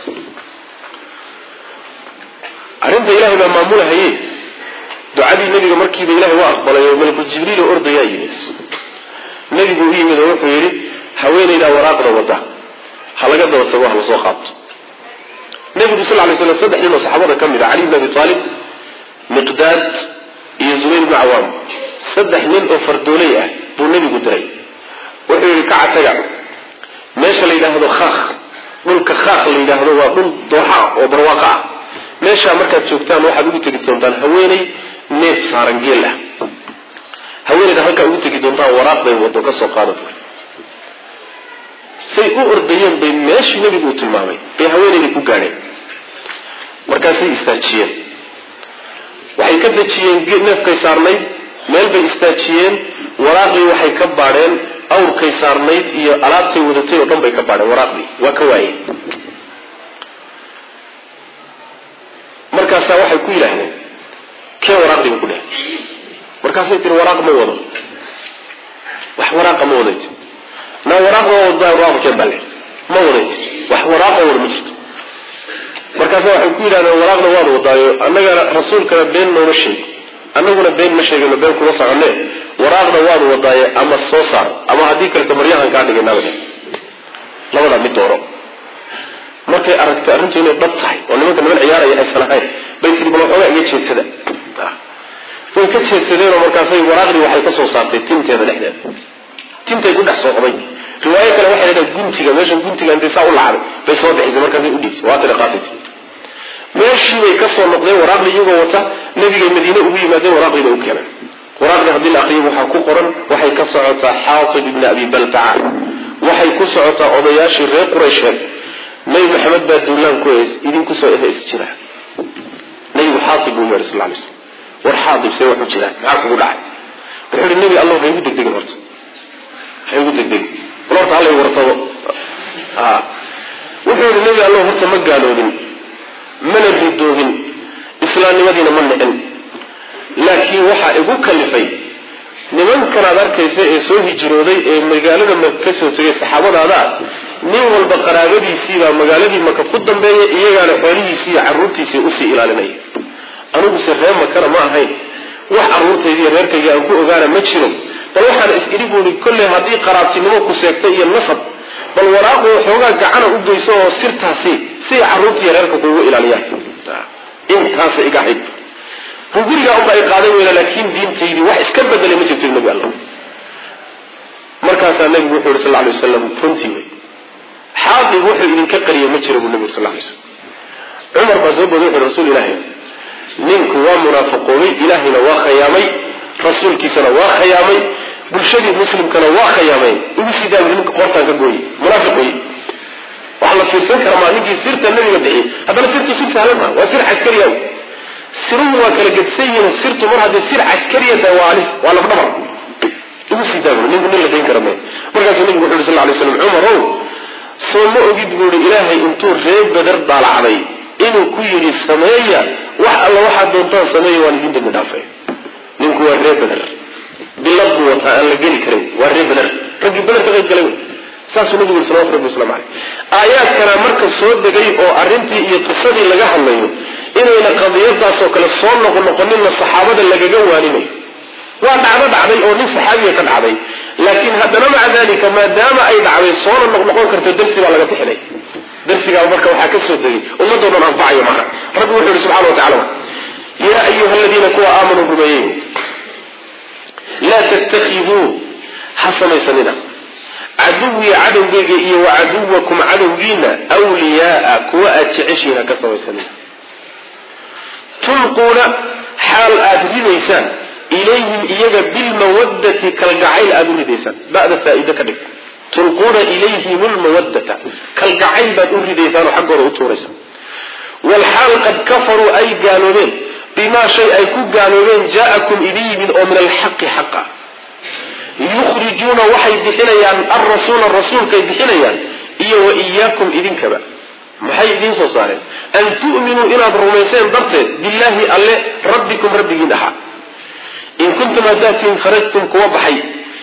arrinta ilaahay baa maamulahayay ducadii nabiga markiiba ilaahay waa aqbalay oo malakul jibriil oo ordayaa yimid nabigu u yimid oo wuxuu yidhi haweenayda waraaqda wada ha laga daba tago ha la soo qaabto nabigu sallallahu alayhi wasallam saddex nin oo saxaabada ka mid ah Ali ibn Abi Talib Miqdaad iyo Zubayr ibn Awam saddex nin oo fardoolay ah buu nabigu diray wuxuu yiri ka cataga meesha la yiraahdo Khakh dhulka Khakh la yiraahdo waa dhul dooxa oo barwaaqo ah meesha markaad joogtaan waxaad ugu tagi doontaan haweenay neef saaran geel ah haweenayda halka ugu tagi doontaan waraaqday wado ka soo qaadato say u ordayeen bay meeshii nabigu u tilmaamay bay haweenayda ku gaadheen markaasay istaajiyeen waxay ka dajiyeen neefkay saarnayd meel bay istaajiyeen waraaqdii waxay ka baadheen awrkay saarnayd iyo alaabtay wadatay oo dhan bay ka baadheen waraaqdii waa ka waayeen markaasaa waxay ku yidhaahdeen kee waraaqdiiba ku dheh markaasay tiri waraaq ma wado wax waraaqa ma wadayd na waraaqda wadaa waraaqkeen bale ma wadayd wax waraaqa wada ma jirto markaasaa waxay ku yidhahdeen waraaqda waad wadaayo annagana rasuulkana been nooma sheegin annaguna been ma sheegino been kuma soconee waraaqda waad wadaaye ama soo saar ama haddii kaleto maryahan kaa dhiganaaba labadaa mid dooro markay aragtay arrintu inay dhab tahay oo nimanka niman ciyaaraya aysan ahayn bay tiri bal waxoogaa iga jeedsada way ka jeedsadeen oo markaasay waraaqdii waxay ka soo saartay tinteeda dhexdeeda tintay ku dhex soo qabay riwaayo kale waxay leedahay guntiga meeshan guntiga intay saa u lacday bay soo bixisay markaasay u dhiibtay waa tiri qaatay meeshii bay ka soo noqdeen waraaqdii iyagoo wata nabiga Madiina ugu yimaadeen waraaqdiina u keenay waraaqda haddii la akhriyo waxaa ku qoran waxay ka socotaa Xaatib ibn Abi Balta'a waxay ku socotaa odayaashii reer Quraysheed nabi maxamed baa duulaan ku ees idinku soo eheys jira nabi Xaatib buu yiri sallallahu alayhi wasallam war Xaatib say wuxuu jira maxaa kugu dhacay wuxuu nabi Allah hay ugu degdegin horta hay ugu degdegin horta hal ay wartado wuxuu nabi Allah horta ma gaaloobin mana ridoogin islaamnimadiina ma nicin laakiin waxa igu kalifay nimankan aad arkaysa ee soo hijrooday ee magaalada Makka soo tagay saxaabadaada nin walba qaraabadiisii baa magaaladii Makka ku dambeeyay iyagana xoolihiisii iyo carruurtiisii u sii ilaalinay anigu sareem Makka ma ahayn wax carruurtayda reerkayga aan ku ogaana ma jiro bal waxaan isiribuuni kullee hadii qaraabtinimo ku seegtay iyo nasab bal waraaqo xoogaa gacana u geyso oo sirtaasi si carruurtii reerka kugu ilaaliyaan intaas iga xid guriga oo ay qaaday weela laakiin diintaydi wax iska bedelay ma jirto nabi Allah markaas nabi wuxuu sallallahu alayhi wasallam runtii xaadi wuxuu idin ka qariyay ma jiro nabi sallallahu alayhi wasallam Umar bazabood wuxuu rasuul ilaahay ninku waa munaafiqoobay ilaahina waa khiyaamay rasuulkiisana waa khiyaamay bulshadii muslimkana waa khiyaamay ugu sidaa ninka qortaan ka gooyay munaafiqoy waxa la fiirsan karaa maalintii sirta nabiga bixi hadana sirtu si sahlan ma waa sir askariya sirru waa kala gedsayin sirtu mar hadii sir askariya tawaalif wala dhabar ugu sidaa ninka la deyn karamay markaas nabiga wuxuu sallallahu alayhi wasallam Umar soo ma ogid buuri ilaahay intuu reeb badar daalacday inuu ku yiri sameeya wax alla waxa doontaan sameeyo waan idin dib dhaafay ninku waa reeb badar bilad wa ta'ala la geli karay waa reeb badar rag badar ka galay saasu nabiga sallallahu alayhi wasallam aayad kala marka soo degay oo arintii iyo qisadii laga hadlayo inayna qadiyadaas oo kala soo noqonin saxaabada lagaga waaninay waa dhacday oo nin saxaabiga ka dhacday laakiin haddana ma dalika maadaama ay dhacday soo noqon karto darsiga laga bixinay darsiga marka waxa ka soo degay ummadoodan anfacay macna rabbi wuxuu subhanahu wa ta'ala ya ayyuha alladhina kuwa aamanu bihi la tattakhidu hasanaysanina عدوي عدوغيغ iyo وعدوكم عدوغينا أولياء كوا أتعشينا كسويسانين تلقون حال أدرينيسان إليهم إيجا بالمودة كالقعيل أدرينيسان بعد فائدة كذلك تلقون إليهم المودة كالقعيل أدرينيسان وحقا رؤوتوريسان والحال قد كفروا أي قالوا بما شيء أيكو قالوا جاءكم إليه من الحق حقا يخرجون وحي بحنيان الرسول كي بحنيان إيا وإياكم إذن كبا محي إذن صارين أن تؤمنوا إلى الرميسين ضبط بالله الله ربكم ربكين أحا إن كنتم أداتين خرجتم كوابحي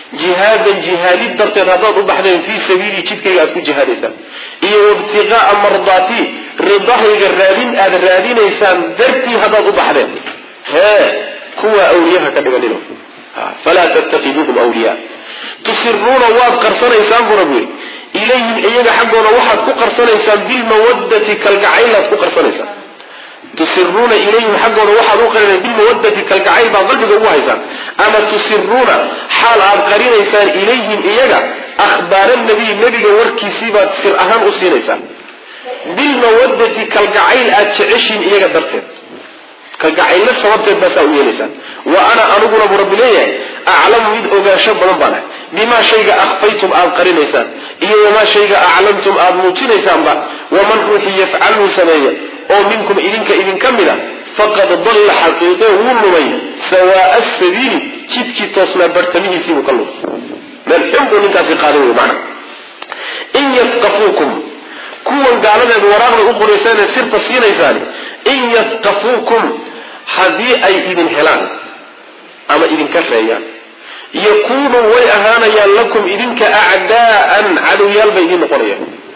جهادي ضبط هذا بحنين في سبيل كيف يكون جهاديسا إيا وابتغاء مرضاتي رضاه الرادين إيسان درتي هذا بحنين ها كوا أولياء كدغنينو فلا تتخذوهم أولياء تصرون واد قرصنا إنسان بربوي إليهم إيجا حقنا واحد قرصنا إنسان بالمودة كالقعيلة قرصنا إنسان تصرون إليهم حقنا واحد قرصنا بالمودة كالقعيلة بغلب جواه إنسان أما تصرون حال عبقرين إنسان إليهم إيجا أخبار النبي وركي سيبا تصير أهم أسين إنسان بالمودة كالقعيلة أتعشين إيجا درتين كالقعيل سببت بساوية لسان وأنا أنقل برب ليه أعلم ميد أغاشب ربنا بما شيء أخفيتم آبقرين لسان إيه وما شيء أعلمتم آبموتين لسان ومن روحي يفعله سنية أو منكم إذن كملا فقد ضل حقيقه ونمي سواء السبيل كتكي تصنع برتميه في مكلف من حمد منك في قانون معنا إن يثقفوكم كون قالنا بوراغ الأقر إسانة سير تصير إسانة إن يثقفوكم هذه أي إذن حلان أما إذن كفريان يكونوا ويأهانا لكم إذن كأعداء عدو يلبى إذن قرية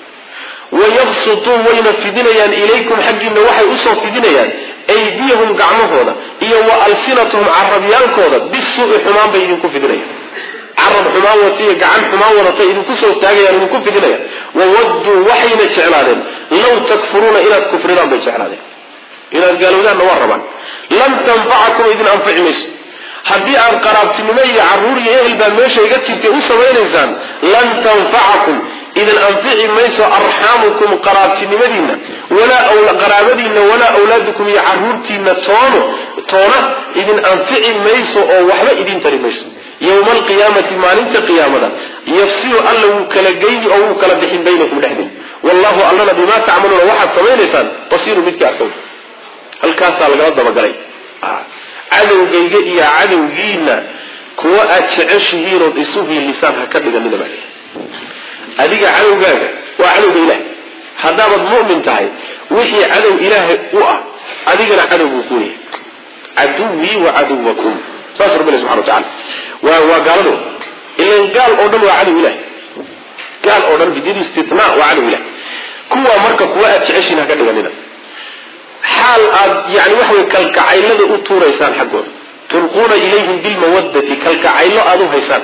ويبسطوا وينفذين إليكم حقنا وحي أسر فذين أيديهم قعمهونا إيا وألسنتهم عربيانكونا بالسوء حمام بينكم فذين عرب حمام وطيه قعم حمام ونطيه إذن كسوا التاقيا إذن فذين وودوا وحينا شعلانين لو تكفرون إلى كفرنا بشعلانين إلى قالوا ذا نوربا لم تنفعكم إذن أنفع مصر haddii aan qaraabtinimay caruur iyo ehelba meesha iga jirtay u sameeynaysan lan tanfa'akum idan anfi'i mayso arhamukum qaraabtinimadiina wala awla qaraabadiina wala awlaadukum ya caruurtiina toona idan anfi'i mayso oo waxba idin tari mayso yawm alqiyamati maalinta qiyamada yafsilu allahu kala geeyni oo kala bixin baynakum dhahdin wallahu allana bima ta'maluna waxa sameeynaysan basiru midka arko halkaas laga daba galay cadowgayga iyo cadowgiina kuwa aad jeceshihiin oo isuhi lisaan ha ka dhiganina adiga cadowgaaga waa cadowga ilaah haddaabad mu'min tahay wixii cadow ilaahay u ah adigana cadow buu ku yahay caduwii wa caduwakum saas rabbina subxana watacaala waa gaaladu ilan gaal oo dhan waa cadow ilahay gaal oo dhan bidid istitnaa waa cadow ilahay kuwa marka kuwa aad jeceshiin ha ka dhiganina xaal aad yani waxa way kalgacaylada u tuuraysaan xaggooda tulquuna ilayhim bilmawaddati kalgacaylo aad u haysaan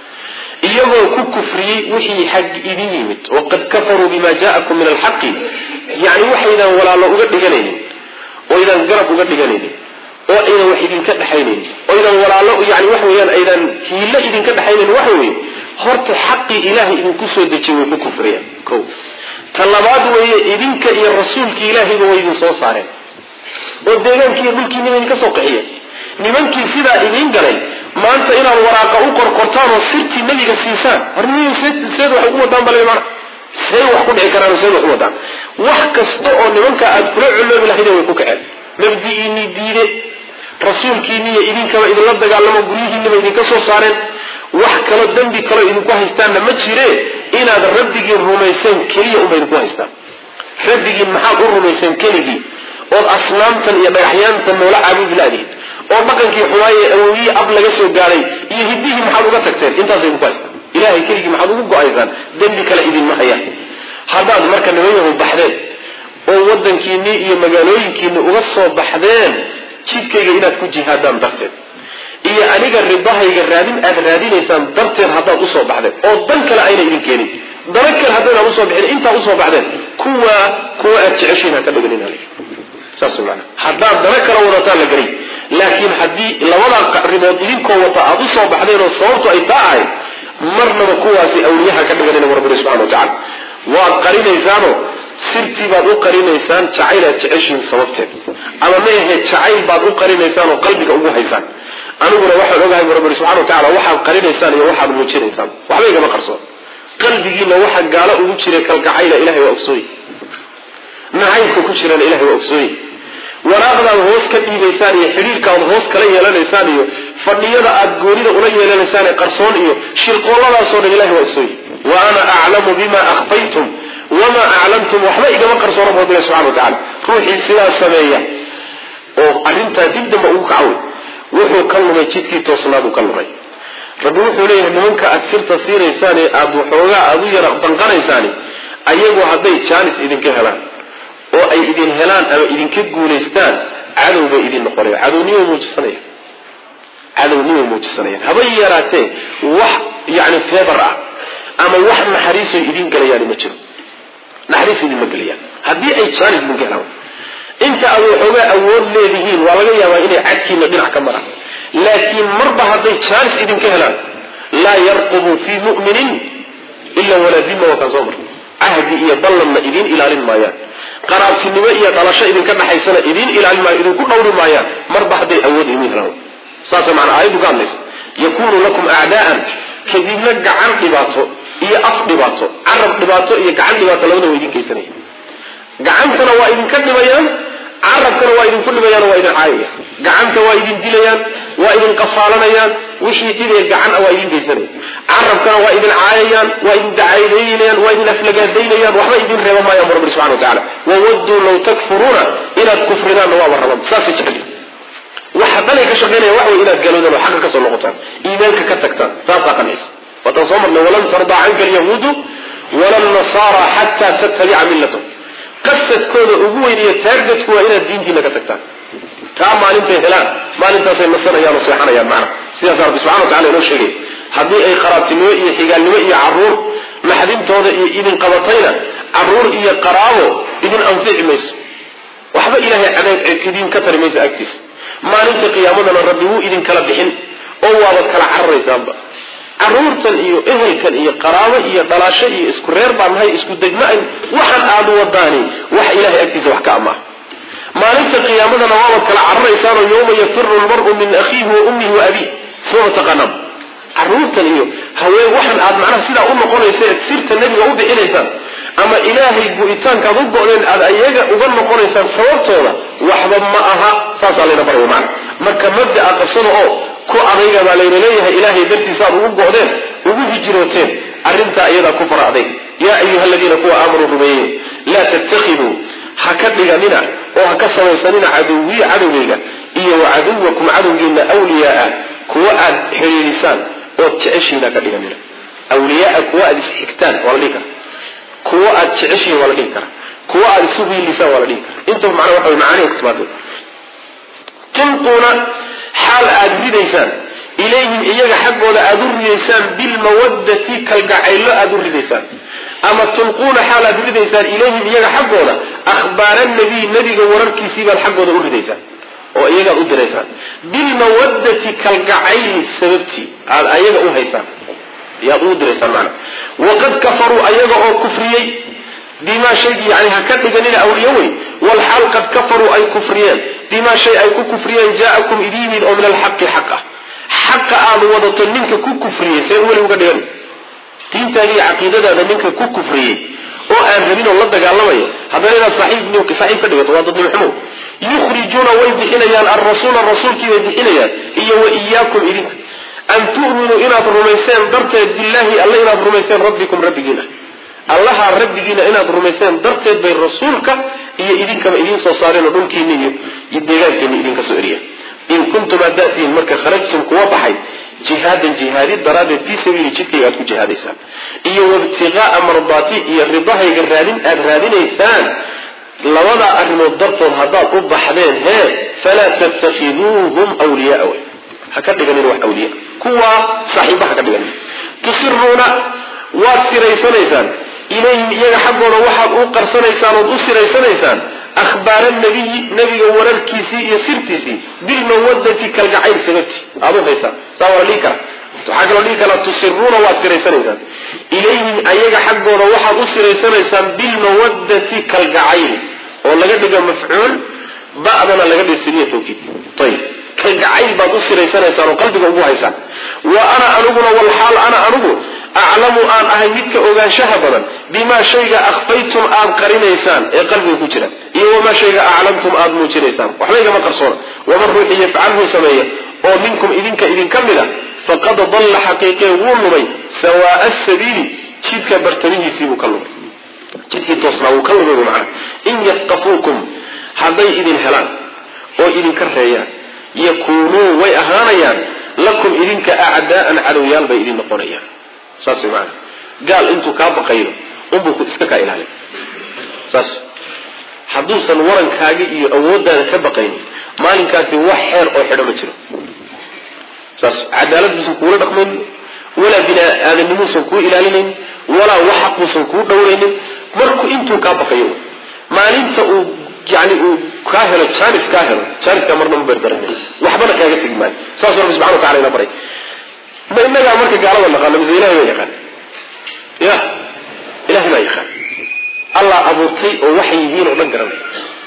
iyagoo ku kufriyey wixii xag idin yimid oo qad kafaruu bima jaakum min alxaqi yani waxaydan walaalo uga dhiganaynin oo idan garab uga dhiganaynin oo aydan wax idinka dhaxaynaynin oo idan walaalo yani waxa weeyaan aydan hiilo idinka dhaxaynaynin waxa weeye horta xaqii ilaahay idinku soo dejiyey way ku kufriyeen kow talabaad weeye idinka iyo rasuulkii ilaahayba way idin soo saareen oo deegaankii iyo dhulkii niman ka soo qixiyeen nimankii sidaa idiin galay maanta inaad waraaqa u qorqortaan oo sirtii nabiga siisaan seed wax ugu wadaan bale mana say wax ku dhici karaan seed wax u wadaan wax kasta oo nimanka aad kula culoobi lahaydeen way ku kaceen mabdi'iinii diide rasuulkiini iyo idinkaba idinla dagaalamo guryihiinaba idinka soo saareen wax kaloo dembi kaloo idinku haystaanna ma jire inaad rabbigii rumayseen keliya unba idinku haystaan rabbigii maxaad u rumayseen keligii ood asnaamtan iyo dhagaxyaantan noola caabudi laadihin oo dhaqankii xumaaye awowiyii ab laga soo gaaday iyo hiddihii maxaad uga tagteen intaasay idinku haystaan ilaahay keligii maxaad ugu go-aysaan dembi kale idinma hayaan haddaad marka nimanyahu baxdeen oo wadankiinii iyo magaalooyinkiini uga soo baxdeen jidkayga inaad ku jihaadaan darteed iyo aniga ridahayga raadin aad raadinaysaan darteed haddaad usoo baxdeen oo dan kale ayna idin keenin dana kale haddaynaan usoo bixin intaa usoo baxdeen kuwa aad jeceshiin ha ka dhiganin saas maana haddaad dana kala wadataan la garay laakiin haddii labadaa qacrimood idinkoo wata aad usoo baxdeen oo sababtu ay taa ahayd marnaba kuwaasi awliyaha ka dhiganina rabbina subxana watacaala waad qarinaysaanoo sirtii baad u qarinaysaan jacayl aad jeceshiin sababteed ama ma ahe jacayl baad u qarinaysaan oo qalbiga ugu haysaan aniguna waxaan ogahay rabbina subxana watacaala waxaad qarinaysaan iyo waxaad muujinaysaan waxba igama qarsoon qalbigiina waxa gaalo ugu jira kalgacayla ilahay waa ogsooye nacaybka ku jirana ilahay waa ogsooye waraaqdaad hoos ka dhiibaysaan iyo xidhiirkaad hoos kala yeelanaysaan iyo fadhiyada aad goonida ula yeelanaysaan ee qarsoon iyo shirqooladaasoo dhan ilahay waa ogsooye wa ana aclamu bima akhfaytum wamaa aclamtum waxba igama qarsoona rabbina subxana watacaala ruuxii sidaa sameeya oo arrintaa dib damba ugu kacaway wuxuu ka lumay jidkii toosnaabuu ka lumay rabbi wuxuu leeyahay nimanka aad sirta siinaysaan ee aada waxoogaa aada u yara danqanaysaan ayagu hadday jaanis idinka helaan oo ay idin helaan ama idinka guulaystaan cadow bay idin noqonaya cadownimo muujisanayaan haba yaraatee wax yani feebar ah ama wax naxariisoy idin galayaan ma jiro naxariis idinma gelayaan haddii ay jaanis idinka helaan inta aad waxoogaa awood leedihiin waa laga yaabaa inay cadkiina dhinac ka maraan laakiin marba hadday jaanis idinka helaan laa yarqubu fii mu'minin ila walaa dima waa kaan soo mar cahdi iyo ballanna idiin ilaalin maayaan qaraabtinimo iyo dhalasho idinka dhaxaysana idiin ilaalin maayo idinku dhawri maayaan marba hadday awood idin helaan saasa macnaa aayaddu ka hadlaysa yakunu lakum acdaa'an kadibna gacan dhibaato iyo af dhibaato carab dhibaato iyo gacan dhibaato labada waa idin kaysanaya gacantana waa idinka dhibayaan carabkana waa idinku dhibayaan waa idin caayayaan gacanta waa idin dilayaan waa idin qafaalanayaan wixii dhibee gacan waa idin geysanaya carabkana waa idin caayayaan waa idin dacaydaynayaan waa idin aflagaadaynayaan waxba idin reeba maayaan bu rabbi subxana watacaala wawadduu law takfuruuna inaad kufridaanna waaba raban saasay jeceli waxa dhanay ka shaqaynaya wax way inaad galoodaan oo xaqa ka soo noqotaan iimaanka ka tagtaan saasaa qancisa waatan soo marnay walan tardaa canka alyahuudu wala nasaara xataa tattabica millatahum qasadkooda ugu weyniyo taargadku waa inaad diintiina ka tagtaan taa maalintay helaan maalintaasay nasanayaan oo seexanayaan macna sidaasa rabbi subxana watacala inoo sheegay haddii ay qaraabtinimo iyo xigaalnimo iyo caruur maxdintooda iyo idin qabatayna caruur iyo qaraabo idin anfici mayso waxba ilaahay cadaab idinka tari mayso agtiisa maalinta qiyaamadana rabbi wuu idin kala bixin oo waabad kala cararaysaanba caruurtan iyo ehelkan iyo qaraabo iyo dhalaasho iyo isku reer baan nahay isku degma-an waxaan aada wadaani wax ilaahay agtiisa wax ka amaah maalinta qiyaamadana waabad kala cararaysaanoo yawma yafiru lmar'u min akhiihi wa ummihi wa abiih soo taqaanam caruurtan iyo haween waxaan aada macnaha sidaa u noqonaysa eed sirta nebiga u bixinaysaan ama ilaahay go-itaankaad u go-deen aada ayaga uga noqonaysaan sababtooda waxba ma aha saasaa layna baraya macna marka mabda'a qabsada oo ku adayga baa layna leeyahay ilaahay dartiisa aad ugu go-deen ugu hijrooteen arrintaa iyadaa ku fara adayg yaa ayuha aladiina kuwa aamanuu rumeeyey laa tattakhiduu ha ka dhiganina oo ha ka samaysanina caduwiya cadowgayga iyo wacaduwakum cadowgiina awliyaaa kuwa aad xiriirisaan ood jeceshiina ka dhiganina awliyaaa kuwa aad isxigtaan waa la dhihi kara kuwa aad jeceshiin waa la dhihi kara kuwa aad isu hiilisaan waa la dhihi kara intaba macnaa waxa way macaaniga ku timaadeen tulquuna xaal aad ridaysaan ilayhim iyaga xaggooda aad u ridaysaan bilmawaddati kalgacaylo aad u ridaysaan ama tulquuna xaal aad ridaysaan ilayhim iyaga xaggooda akhbaara nabiy nabiga wararkiisii baad xaggooda u ridaysaan oo iyagaad u diraysaan bilmawaddati kalgacayli sababtii aad ayaga u haysaan yaad u diraysaan macna waqad kafaruu ayaga oo kufriyey bimaa shaygii yani ha ka dhiganina awliyo wey walxaal qad kafaruu ay kufriyeen bimaa shay ay ku kufriyeen jaa-akum idiimid oo min alxaqi xaq ah xaqa aad wadato ninka ku kufriyey seen weli uga dhigan diintaada iyo caqiidadaada ninka ku kufriyey oo aan rabin oo la dagaalamayo haddana inaad saaxiib ka dhigato waa dadnimo xumo yukhrijuuna way bixinayaan alrasuula rasuulkii bay bixinayaan iyo wa iyaakum idinka an tu'minuu inaad rumayseen darteed billaahi alla inaad rumayseen rabbikum rabbigiina allaha rabbigiina inaad rumayseen darteed bay rasuulka iyo idinkaba idiin soo saareen oo dhulkiina iyo deegaankeena idinka soo eriyeen in kuntum haddaatihiin marka kharajtum kuwa baxay jihaadan jihaadi daraaddeed fii sabiili jidkayga aad ku jihaadaysaan iyo wabtiqaa'a mardaati iyo ridahayga raadin aad raadinaysaan labadaa arrimood dartood haddaad u baxdeen falaa tattakhiduuhum awliyaaa wey ha ka dhiganin wax awliya kuwaa saaxiiba ha ka dhiganin tusiruuna waad siraysanaysaan ilayhim iyaga xaggooda waxaad u qarsanaysaan ood u siraysanaysaan akhbaara nabiyi nabiga wararkiisii iyo sirtiisii bilmawaddati kalgacayl sababtii aad u haysaan saa waa la dhihi kara waxaa kaloo dhihi karaa tusiruuna waad siraysanaysaan ilayhim ayaga xaggooda waxaad u siraysanaysaan bilmawaddati kalgacayl oo laga dhigo mafcuul ba'dana laga dhigo siniya tawkiid ayib kalgacayl baad u siraysanaysaan oo qalbiga ugu haysaan wa ana aniguna walxaal ana anigu aclamu aan ahay midka ogaanshaha badan bimaa shayga akhfaytum aad qarinaysaan ee qalbiga ku jira iyo wamaa shayga aclamtum aad muujinaysaan waxba igama qarsoona waman ruuxi yafcalhu sameeya oo minkum idinka mida faqad dalla xaqiiqee wuu lumay sawaa'a sabiili jidka bartamihiisii buu ka lumay jidkii toosnaa wuu ka lumay bu macana in yafqafuukum hadday idin helaan oo idinka reeyaan yakuunuu way ahaanayaan lakum idinka acdaa'an cadowyaal bay idin noqonayaan saas way macana gaal intuu kaa baqayo unbuu iska kaa ilaalin saas hadduusan warankaaga iyo awooddaada ka baqayn maalinkaasi wax xeer oo xidho ma jiro saas cadaalad buusan kuula dhaqmaynin walaa bini-aadamnimuusan kuu ilaalinayn walaa wax xaq buusan kuu dhowraynin markuu intuu kaa baqayo maalinta uu yani uu kaa helo jaaniskaa marna ma berdaran waxbana kaaga tegi maayo saas rabbi subxana wa tacala ina baray ma inagaa marka gaalada naqaano mise ilahay baa yaqaan ya ilahay baa yaqaan allah abuurtay oo waxay yihiin oo dhan garanaya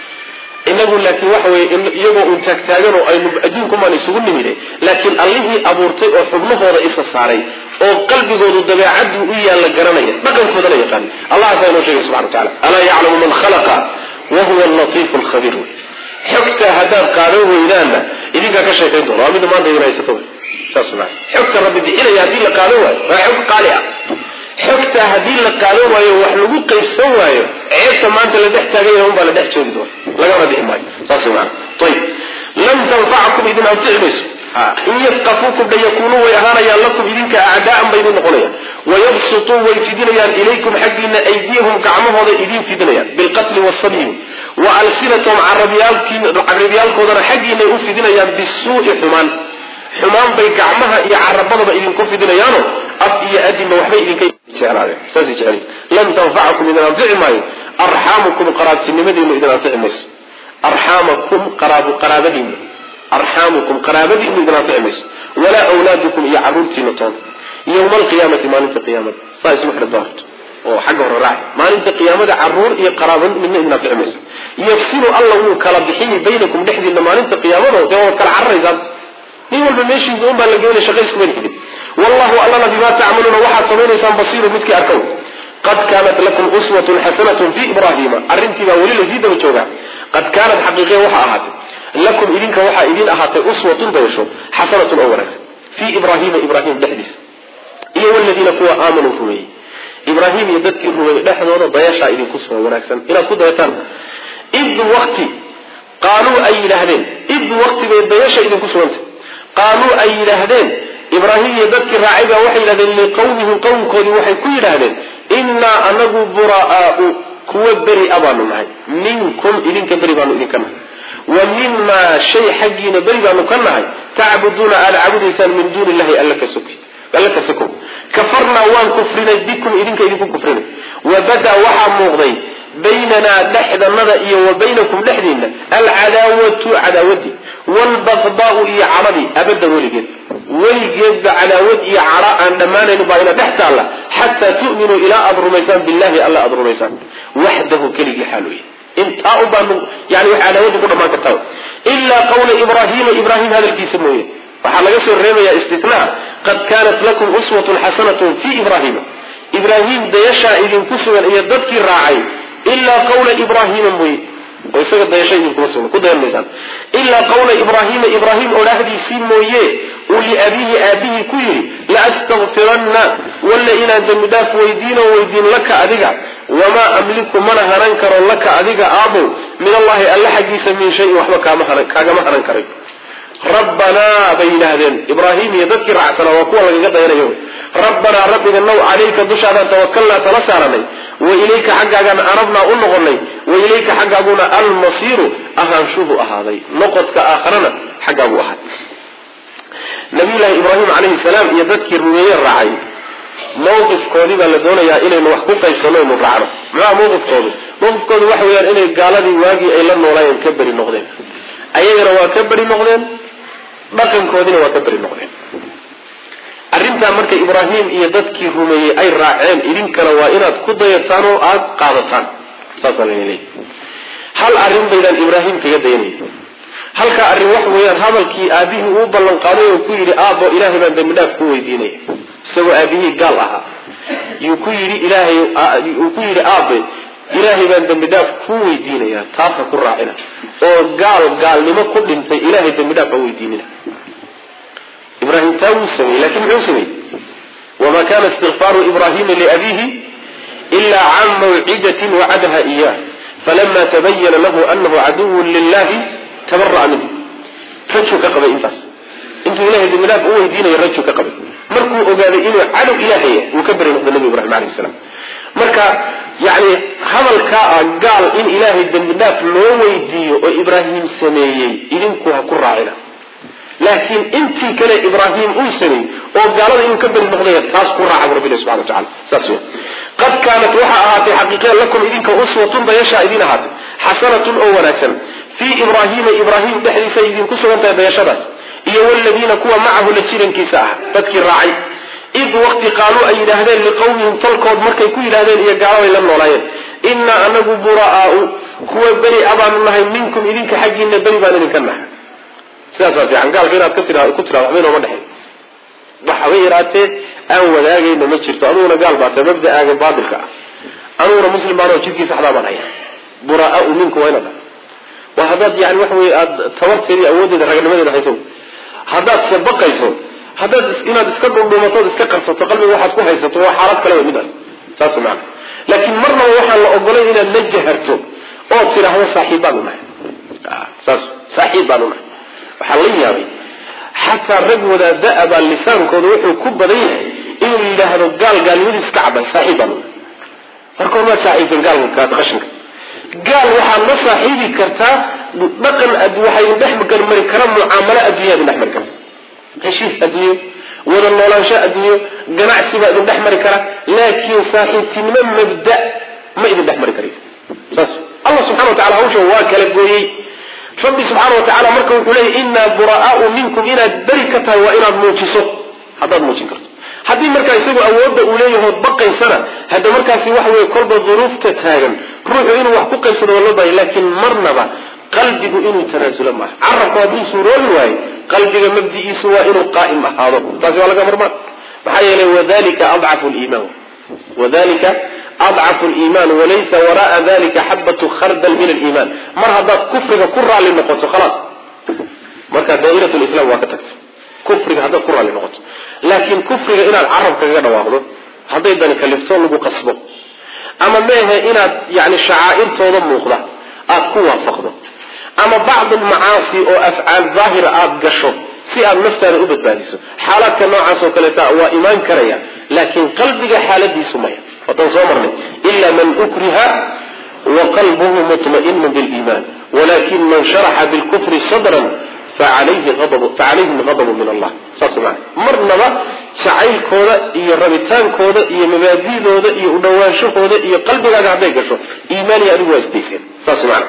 inagu laakiin waxa weye iyagoo un taagtaagan oo aynu adduunkumaan isugu nimide laakiin allihii abuurtay oo xubnahooda isa saaray oo qalbigoodu dabeecaduu u yaalla garanaya dhaqankoodana yaqaan allahaasaa inoo sheegay subxana wa tacala alaa yaclamu man khalaqa wahuwa alatiifu alkhabiir xogta haddaad qaadan weydaanna idinkaa ka sheekayn doona waa mida maanta idin haysato saas maa xogta rabbi bixinaya haddii la qaadan waayo waa xog qaali ah xogta haddii la qaadan waayo wax lagu qaybsan waayo ceebta maanta la dhex taaganya unbaa la dhex joogi doona lagama bixi maayo saas maana ayib lam tanfacakum idin anfici mayso in yafqafuukum dhayakuunuu way ahaanayaan lakum idinka acdaa'an bay idin noqonayaan wayabsutuu way fidinayaan ilaykum xaggiina aydiyahum gacmahooda idin fidinayaan bilqatli waasabyi wa alsinatahum carabyaalkoodana xaggiinay u fidinayaan bisuu'i xumaan bay gacmaha iyo carabadaba idinku fidinayaano af iyo adinba waxbay idinka jeclaadeen saas jecel lan tanfacakum idin anfici maayo arxaamukum qaraabtinimadiinu idin anfici mayso arxaamakum qaraabadiinu arxaamukum qaraabadiinu idin anfici mayso walaa awlaadukum iyo caruurtiina toona yowma alqiyaamati maalinta qiyaamada saa isma xidha doorto oo xagga hore raaci maalinta qiyaamada caruur iyo qaraaba midna idin anfici mayso yafsilu alla wuu kala bixini baynakum dhexdiina maalinta qiyaamada dee waad kala cararaysaan nin walba meeshiisa un baa la geynay shaqayskuma lihidin wallahu allana bimaa tacmaluuna waxaad samaynaysaan basiiru midkii arkow qad kaanat lakum uswatun xasanatun fii ibraahiima arrintii baa weli lasii daba joogaa qad kaanat xaqiiqiya waxa ahaatay lakum idinka waxaa idin ahaatay uswatun dayasho xasanatun oo wanaagsan fii ibraahiima ibraahim dhexdiisa iyo waladiina kuwa aamanuu rumeeyey إبراهيم يدك الروي لحظة ضياشا إذن كسوة ونكسا إلى كدهتان إذ وقت قالوا أي لهدين إذ وقت بيضياشا إذن كسوة قالوا أي لهدين إبراهيم يدك الرعيبة وحي لهدين لقومه قوم كون وحي كل لهدين إنا أنه براء كوبري أبانو معي منكم إذن كبري بانو إذن كما ومما شيء حقنا بري بانو كما تعبدون على عبد إنسان من دون الله ألك سكم كفرنا وان كفرنا بكم إذن كإذن كفرنا وبدأ وحا مغضي بيننا لحد النضئي وبينكم لحدنا العداوة عداوتي والبغضاء إيا عربي أبدا ولقد عداوة إيا عراء عندما نبغينا تحت الله حتى تؤمنوا إلى أضرميسان بالله ألا أضرميسان وحده كلي حالوي انت أعبان يعني عداوة كنا ما كتاو إلا قول إبراهيم هذا الكيس الموية وحالا يسر رمي استثناء قد كانت لكم أسوة حسنة في إبراهيم ديشا إذن كسوا إيا ضدك الراعي إلا قول إبراهيم موي ويسجد ديشا إذن كسوا كده الميزان إلا قول إبراهيم أولاهدي سين مويه ولأبيه كله لأستغفرن ولا إنا دمداف ويدين لك أدقى وما أملك من هننكر لك أدقى أبو من الله ألا حديث من شيء وحبك كما هننكر ربنا بين هذين إبراهيم يذكر عسنا وقوة لقد يوم ربنا ربنا النوع عليك دشادا توكلنا تلسارني وإليك حقا أربنا أنغني وإليك حقا المصير أهانشوه أهذي نقطك آخرنا حقا أحد نبي الله إبراهيم عليه السلام يذكر من الرعي موقف كودي بلدونا يا إلي نوحكوك يسنوه من رعنا مع موقف كودي وحويا إلي قال لي واقي إلا ولا ينكبر النقدين أيضا وكبر النقدين dhaqankoodina waa ka bari noqdeen arrinta marka Ibraahim iyo dadkii rumeeyay ay raaceen idinkana waa inaad ku dayataan oo aad qaadataan saasaleeyay hal arrin baydan Ibraahim kaga dayanay halka arrin wax weeyaan hadalkii aabihii uu ballan qaaday oo ku yiri aabo Ilaahay baan dambidaaf ku weydiinay isagoo aabihii gaal ahaa uu ku yiri aabe Ilaahay baan dambidaaf ku weydiinaya taas ku raacina oo gaalnimo ku dhintay Ilaahay dambidaaf ku weydiinina إبراهيم تاوسني لكن عوسني وما كان استغفار إبراهيم لأبيه إلا عن موعدة وعدها إياه فلما تبين له أنه عدو لله تبرأ منه رجو كقبل إنفاس انتو إلهي ذي ملاف هو يدين يرجو كقبل مركو أقال إنه عدو إلهي وكبر نقض النبي إبراهيم عليه السلام مركا يعني هذا قال إن إلهي ذي ملاف لو يديه وإبراهيم سميي إذنكو هكو راعنا لكن انت كلا إبراهيم أنسني وقال إنه كبر المغنية تاس قرع رب الله سبحانه وتعالى ساسوه قد كانت وحاها حقيقة لكم إذنك أسوة بيشاء إذنها حسنة أولا سنة في إبراهيم دحري سيدين كسوة بيشاء بس إيه والذين كوا معه لتشيرن كيساها تذكر راعي إذ وقت قالوا أي لهذين لقومهم تلقوا مركي كل لهذين إيه قالوا إلا النولايين إنا أنه براء كوا بري أبان الله منكم إذنك حقين بري بان كنها سياسة في عنقال غيرات كترة وحبين ومدحين بحويراته أو وذاقين نمتشرت أنونا قال باتا مبدأ آقل بادلك أنونا مسلم بانو جدكي سحضا بانايا براء منكم وين هذا وهذا يعني وحوي تورت سيري أودي ده رجل مدينة حيثون هذا سبق يسون هذا إنا دسكبر بمطار دسككر ستقلب واحد كوها يسطو وحارات كلاوي مدرس ساسو معنا لكن مرة وحا لأقولين إنا نجهرتو أو تصير هو صاحبانو معي ساسو صاحبانو معي وحليا حتى الرجل دأب اللسان كون وحو كبريه إنه يلهدو قال يدس كعبا صاحبا فركو ما صاحبا قال كاتخشنك قال وحا ما صاحبي كرتا بقن وحي ندحمك المركرم معاملة أدوية بندحمر كرتا هشيس أدوية ولا النولانشاء أدوية قناع سبا بندحمر كرتا لكن صاحبتي من مبدأ ما إذن دحمر كرتا الله سبحانه وتعالى هو شواك لقوي ربي سبحانه وتعالى مركب إليه إنا براء منكم إنا بركة وإنا موجسه هذا الموجين كرت هذه مركز يسوي أود أوليه هو بقي سنة هذا مركز في وحوي قلب الظروف تتهاجم روح إنه وحقوق يسوي والله لكن مرنبا قلبه إنه تنازل معه عرف هذه سورة الواي قلبه مبدئي سوى إنه قائم هذا تاسي ولا كمرمان بحيث وذلك أضعف الإيمان أضعف الإيمان وليس وراء ذلك حبة خردل من الإيمان مرهبات كفرك كرة للنقطة خلاص مركز دائرة الإسلام وكتكت كفرك هذا كرة للنقطة لكن كفرك إلى العرب كذا واخذه هذا إذا كلفتون لقو قصبه أما ماها إنا يعني شعائر توضم مخضع أتقوى فقده أما بعض المعاصي أو أفعال ظاهرة قشو سيئة نفتر أبد باديسو حالات كنوعا سوكالتا وإيمان كريا لكن قلبك حالة دي سمية وتنصمرني إلا من أكره وقلبه مطمئن بالإيمان ولكن من شرح بالكفر صدرا فعليهم غضب من الله صار معي مرنا شعيل كودا إيه ربيتان كودا إيه مبادئ كودا إيه ودواشو كودا إيه قلبك قاعد يقشو إيماني أدوى استيسين صار معي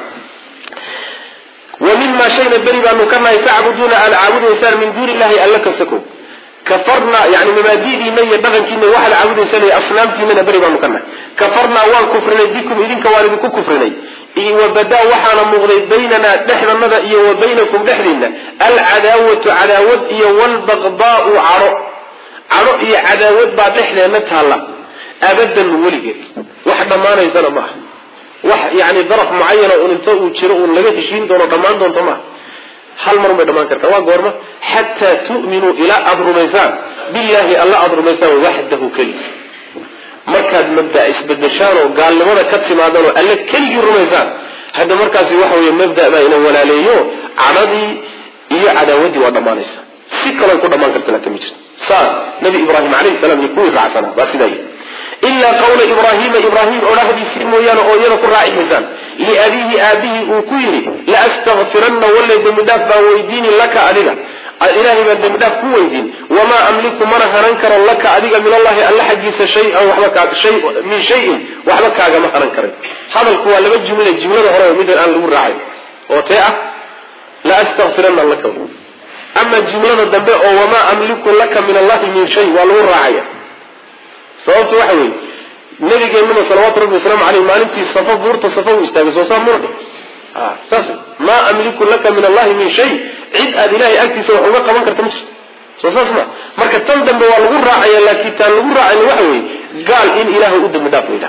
ومما شيء بري بأنه كما يتعبدون على عبود إنسان من دون الله ألا كسكوا كفرنا يعني مبادئ من يبغن كنا واحد عبود إنسان أصنام كنا بري بأنه كنا كفرنا وكفرنا بكم إذن كوالدكم كفرنا إيه وبدا وحنا مغري بيننا نحن ماذا إيه وبينكم نحننا العداوة عداوة إيه والبغضاء عرق إيه عداوة بعد إحنا نتهلا أبدا ولقيت واحدة ما نيزنا معه يعني ظرف معين وننتهي وتشرق ونلقى تشين دون ضمان دون طمع هل مرة ضمان كرتوا قرمة حتى تؤمنوا إلى أبر ميزان بالله الله أبر ميزان وحده كل مركز مبدأ إسبدشان وقال لماذا كتف ما دانوا قال لك كل رميزان هذا مركز وحوي مبدأ بينه ولا ليه عرضي إيه عداودي وضمانيس سكرا يكون ضمان كرتنا كميجر صار نبي إبراهيم عليه السلام يكون رعفنا بس داي إلا قول إبراهيم أولاه سيمويان أو ينكر راعي ميزان لأبيه وكيري لأستغفرن ولا دمدافع ويديني لك أدقى الإلهي من دمدافع ويدين وما أملك منها ننكر لك أدقى من الله ألا حجيس شيء أو شيء من شيء وحبك أجمع ننكر هذا القوة لما الجملة هو مثل الآن لقول راعي وطيئة لأستغفرن لك أما الجملة الدمدافع وما أملك لك من الله من شيء ولو راعي صوت وحوي النبي قال لنا صلوات ربي والسلام عليه ما نمتي الصفا بورت الصفا ويستاغس وصام مرضي ساسو ما أملك لك من الله من شيء عد أدلاه أكتي سوحوما قمان كرتمش ساسو مركز تندم بوالغور راعي لكن تنغور راعي وحوي قال إن إله أدى مدافع له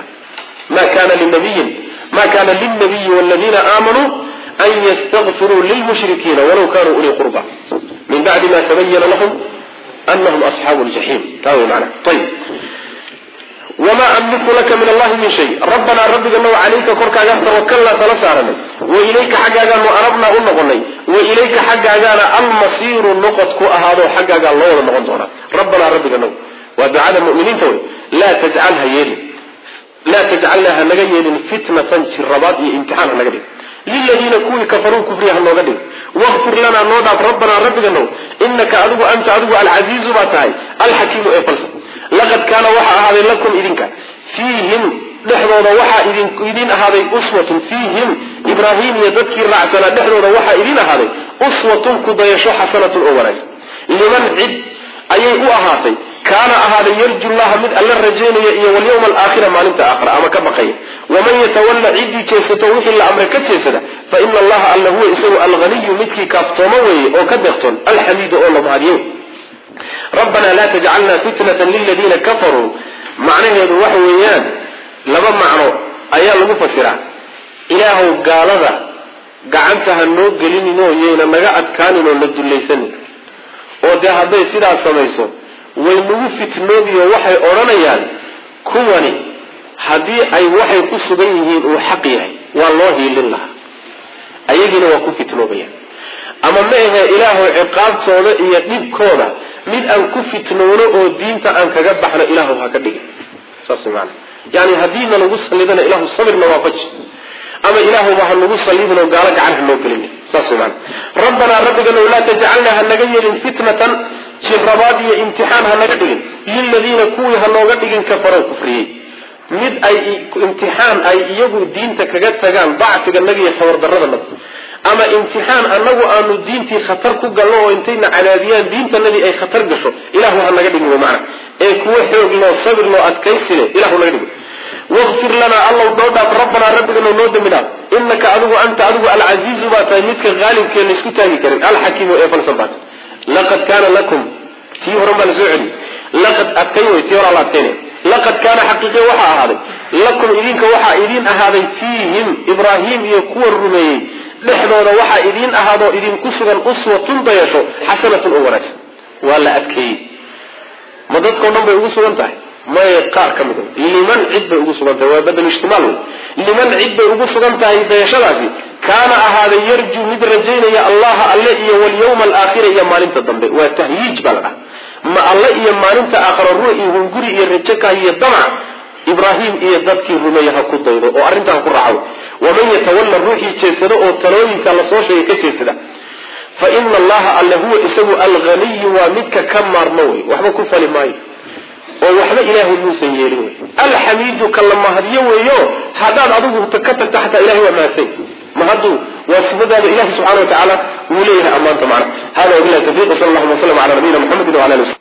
ما كان للنبي والذين آمنوا أن يستغفروا للمشركين ولو كانوا أولي قربى من بعد ما تبين لهم أنهم أصحاب الجحيم تاوي معنا طيب وما أملك لك من الله من شيء ربنا ربك أنه عليك كرك أجاب توكلنا ثلاثة وإليك حق أجاب وأربنا أنه وإليك حق أجاب المصير النقط كأهاد وحق أجاب الله ونغنطونا ربنا ربك أنه ودعاء المؤمنين توي لا تجعلها نجيل فتنة شربات امتحان نجيل للذين كوي كفروا كفرها النوغدين واغفر لنا نوضع ربنا ربك أنه إنك أدو أنت أدو العزيز باتاي الحكيم إفلسا لقد كان وحا هذا لكم إذنك فيهم نحن وحا إذن هذا أسوة فيهم إبراهيم يذكر رعسنا نحن وحا إذن هذا أسوة كضيشو حسنة أولاس لمن عد أيه أهاتي كان هذا يرجو الله من ألا الرجين واليوم الآخر ما نمت آخر أما كبقية ومن يتولى عدي كيستوح إلا أمريكا كيسدا فإن الله ألا هو إسوء الغني مثل كافتوموي أو كدختون الحميد أولا مهديون ربنا لا تجعلنا فتنة للذين كفروا معناه يدو وحويان لما معنى أيام المفسرة إله قال ذا قعنتها النوب قليني نويين مقعد كانوا ندو الليسن وده هذا سيدا سميسو وينو فتنوبي ووحي أورانيان كواني هذه أي وحي قصدينهين وحقيه والله لله أيهنا وكو فتنوبيا أما ما هي إله عقاب صوله يقيب كونا من أن كفتنونه ودينتا أن كجبحنا إله هكذا صار معنا يعني هدينا نقص لنا إله الصبر نوافج أما إله ما هنقص لنا وقالك عنه نوكلني صار معنا ربنا ربنا لا تجعلنا هنجيل فتنة شربادية امتحان هنجيل للذين كوي هنوجدين كفروا كفريه مد أي امتحان أي يجو دينتا كجتان ضعف النبي حور درنا أما امتحان أنه أن الدين في خطر كجلو وانتينا على ديان دين الذي أي خطر جسو إله هنجيل ومعنا إيه كوي حيو لو صبر لو أتكيسله إله هنجيل واغفر لنا الله ضد ربنا ربنا نود منا إنك أنت العزيز وتميتك غالب كان يسكتني كريم الحكيم وإفل صبات لقد كان لكم في رب الزعري لقد أتكيوا تيرا الله تاني لقد كان حقيقي وحا هذا لكم إذينك وحا إذين أهذا فيهم إبراهيم يكون الرمي لحظة وحا إذين أهذا إذين كسرا أسوة ضيشو حسنة أولاد ولا أتكي مددكم نمبر يقصوا انتهي ما يقار كمده لمن عدة أقصد وبدل اجتمال لمن عدة أقصد بيشلاتي كان هذا يرجو مدرجين يا الله الله واليوم الآخر يا مالنت الضمبي وتهيج بلغة ما الله يا مالنت آخر الرؤي ونقري يرجعك هي الضمع إبراهيم يذكر رميها كضيضة وأرنتها قرعه ومن يتولى الروح يتشسده وطلوين كالصوش يكتشسده فإن الله الله هو اسمه الغني ومدك كم مرنوي وحما كفا لماي وحما إله موسى يلوي الحميد كلما هديوه هذا أضوه تكتب تحت إله وما سيد ما هدو وصفده إله سبحانه وتعالى وليه أمانته معنا هذا وبالله التوفيق صلى الله عليه وسلم على نبينا محمد وعلى آله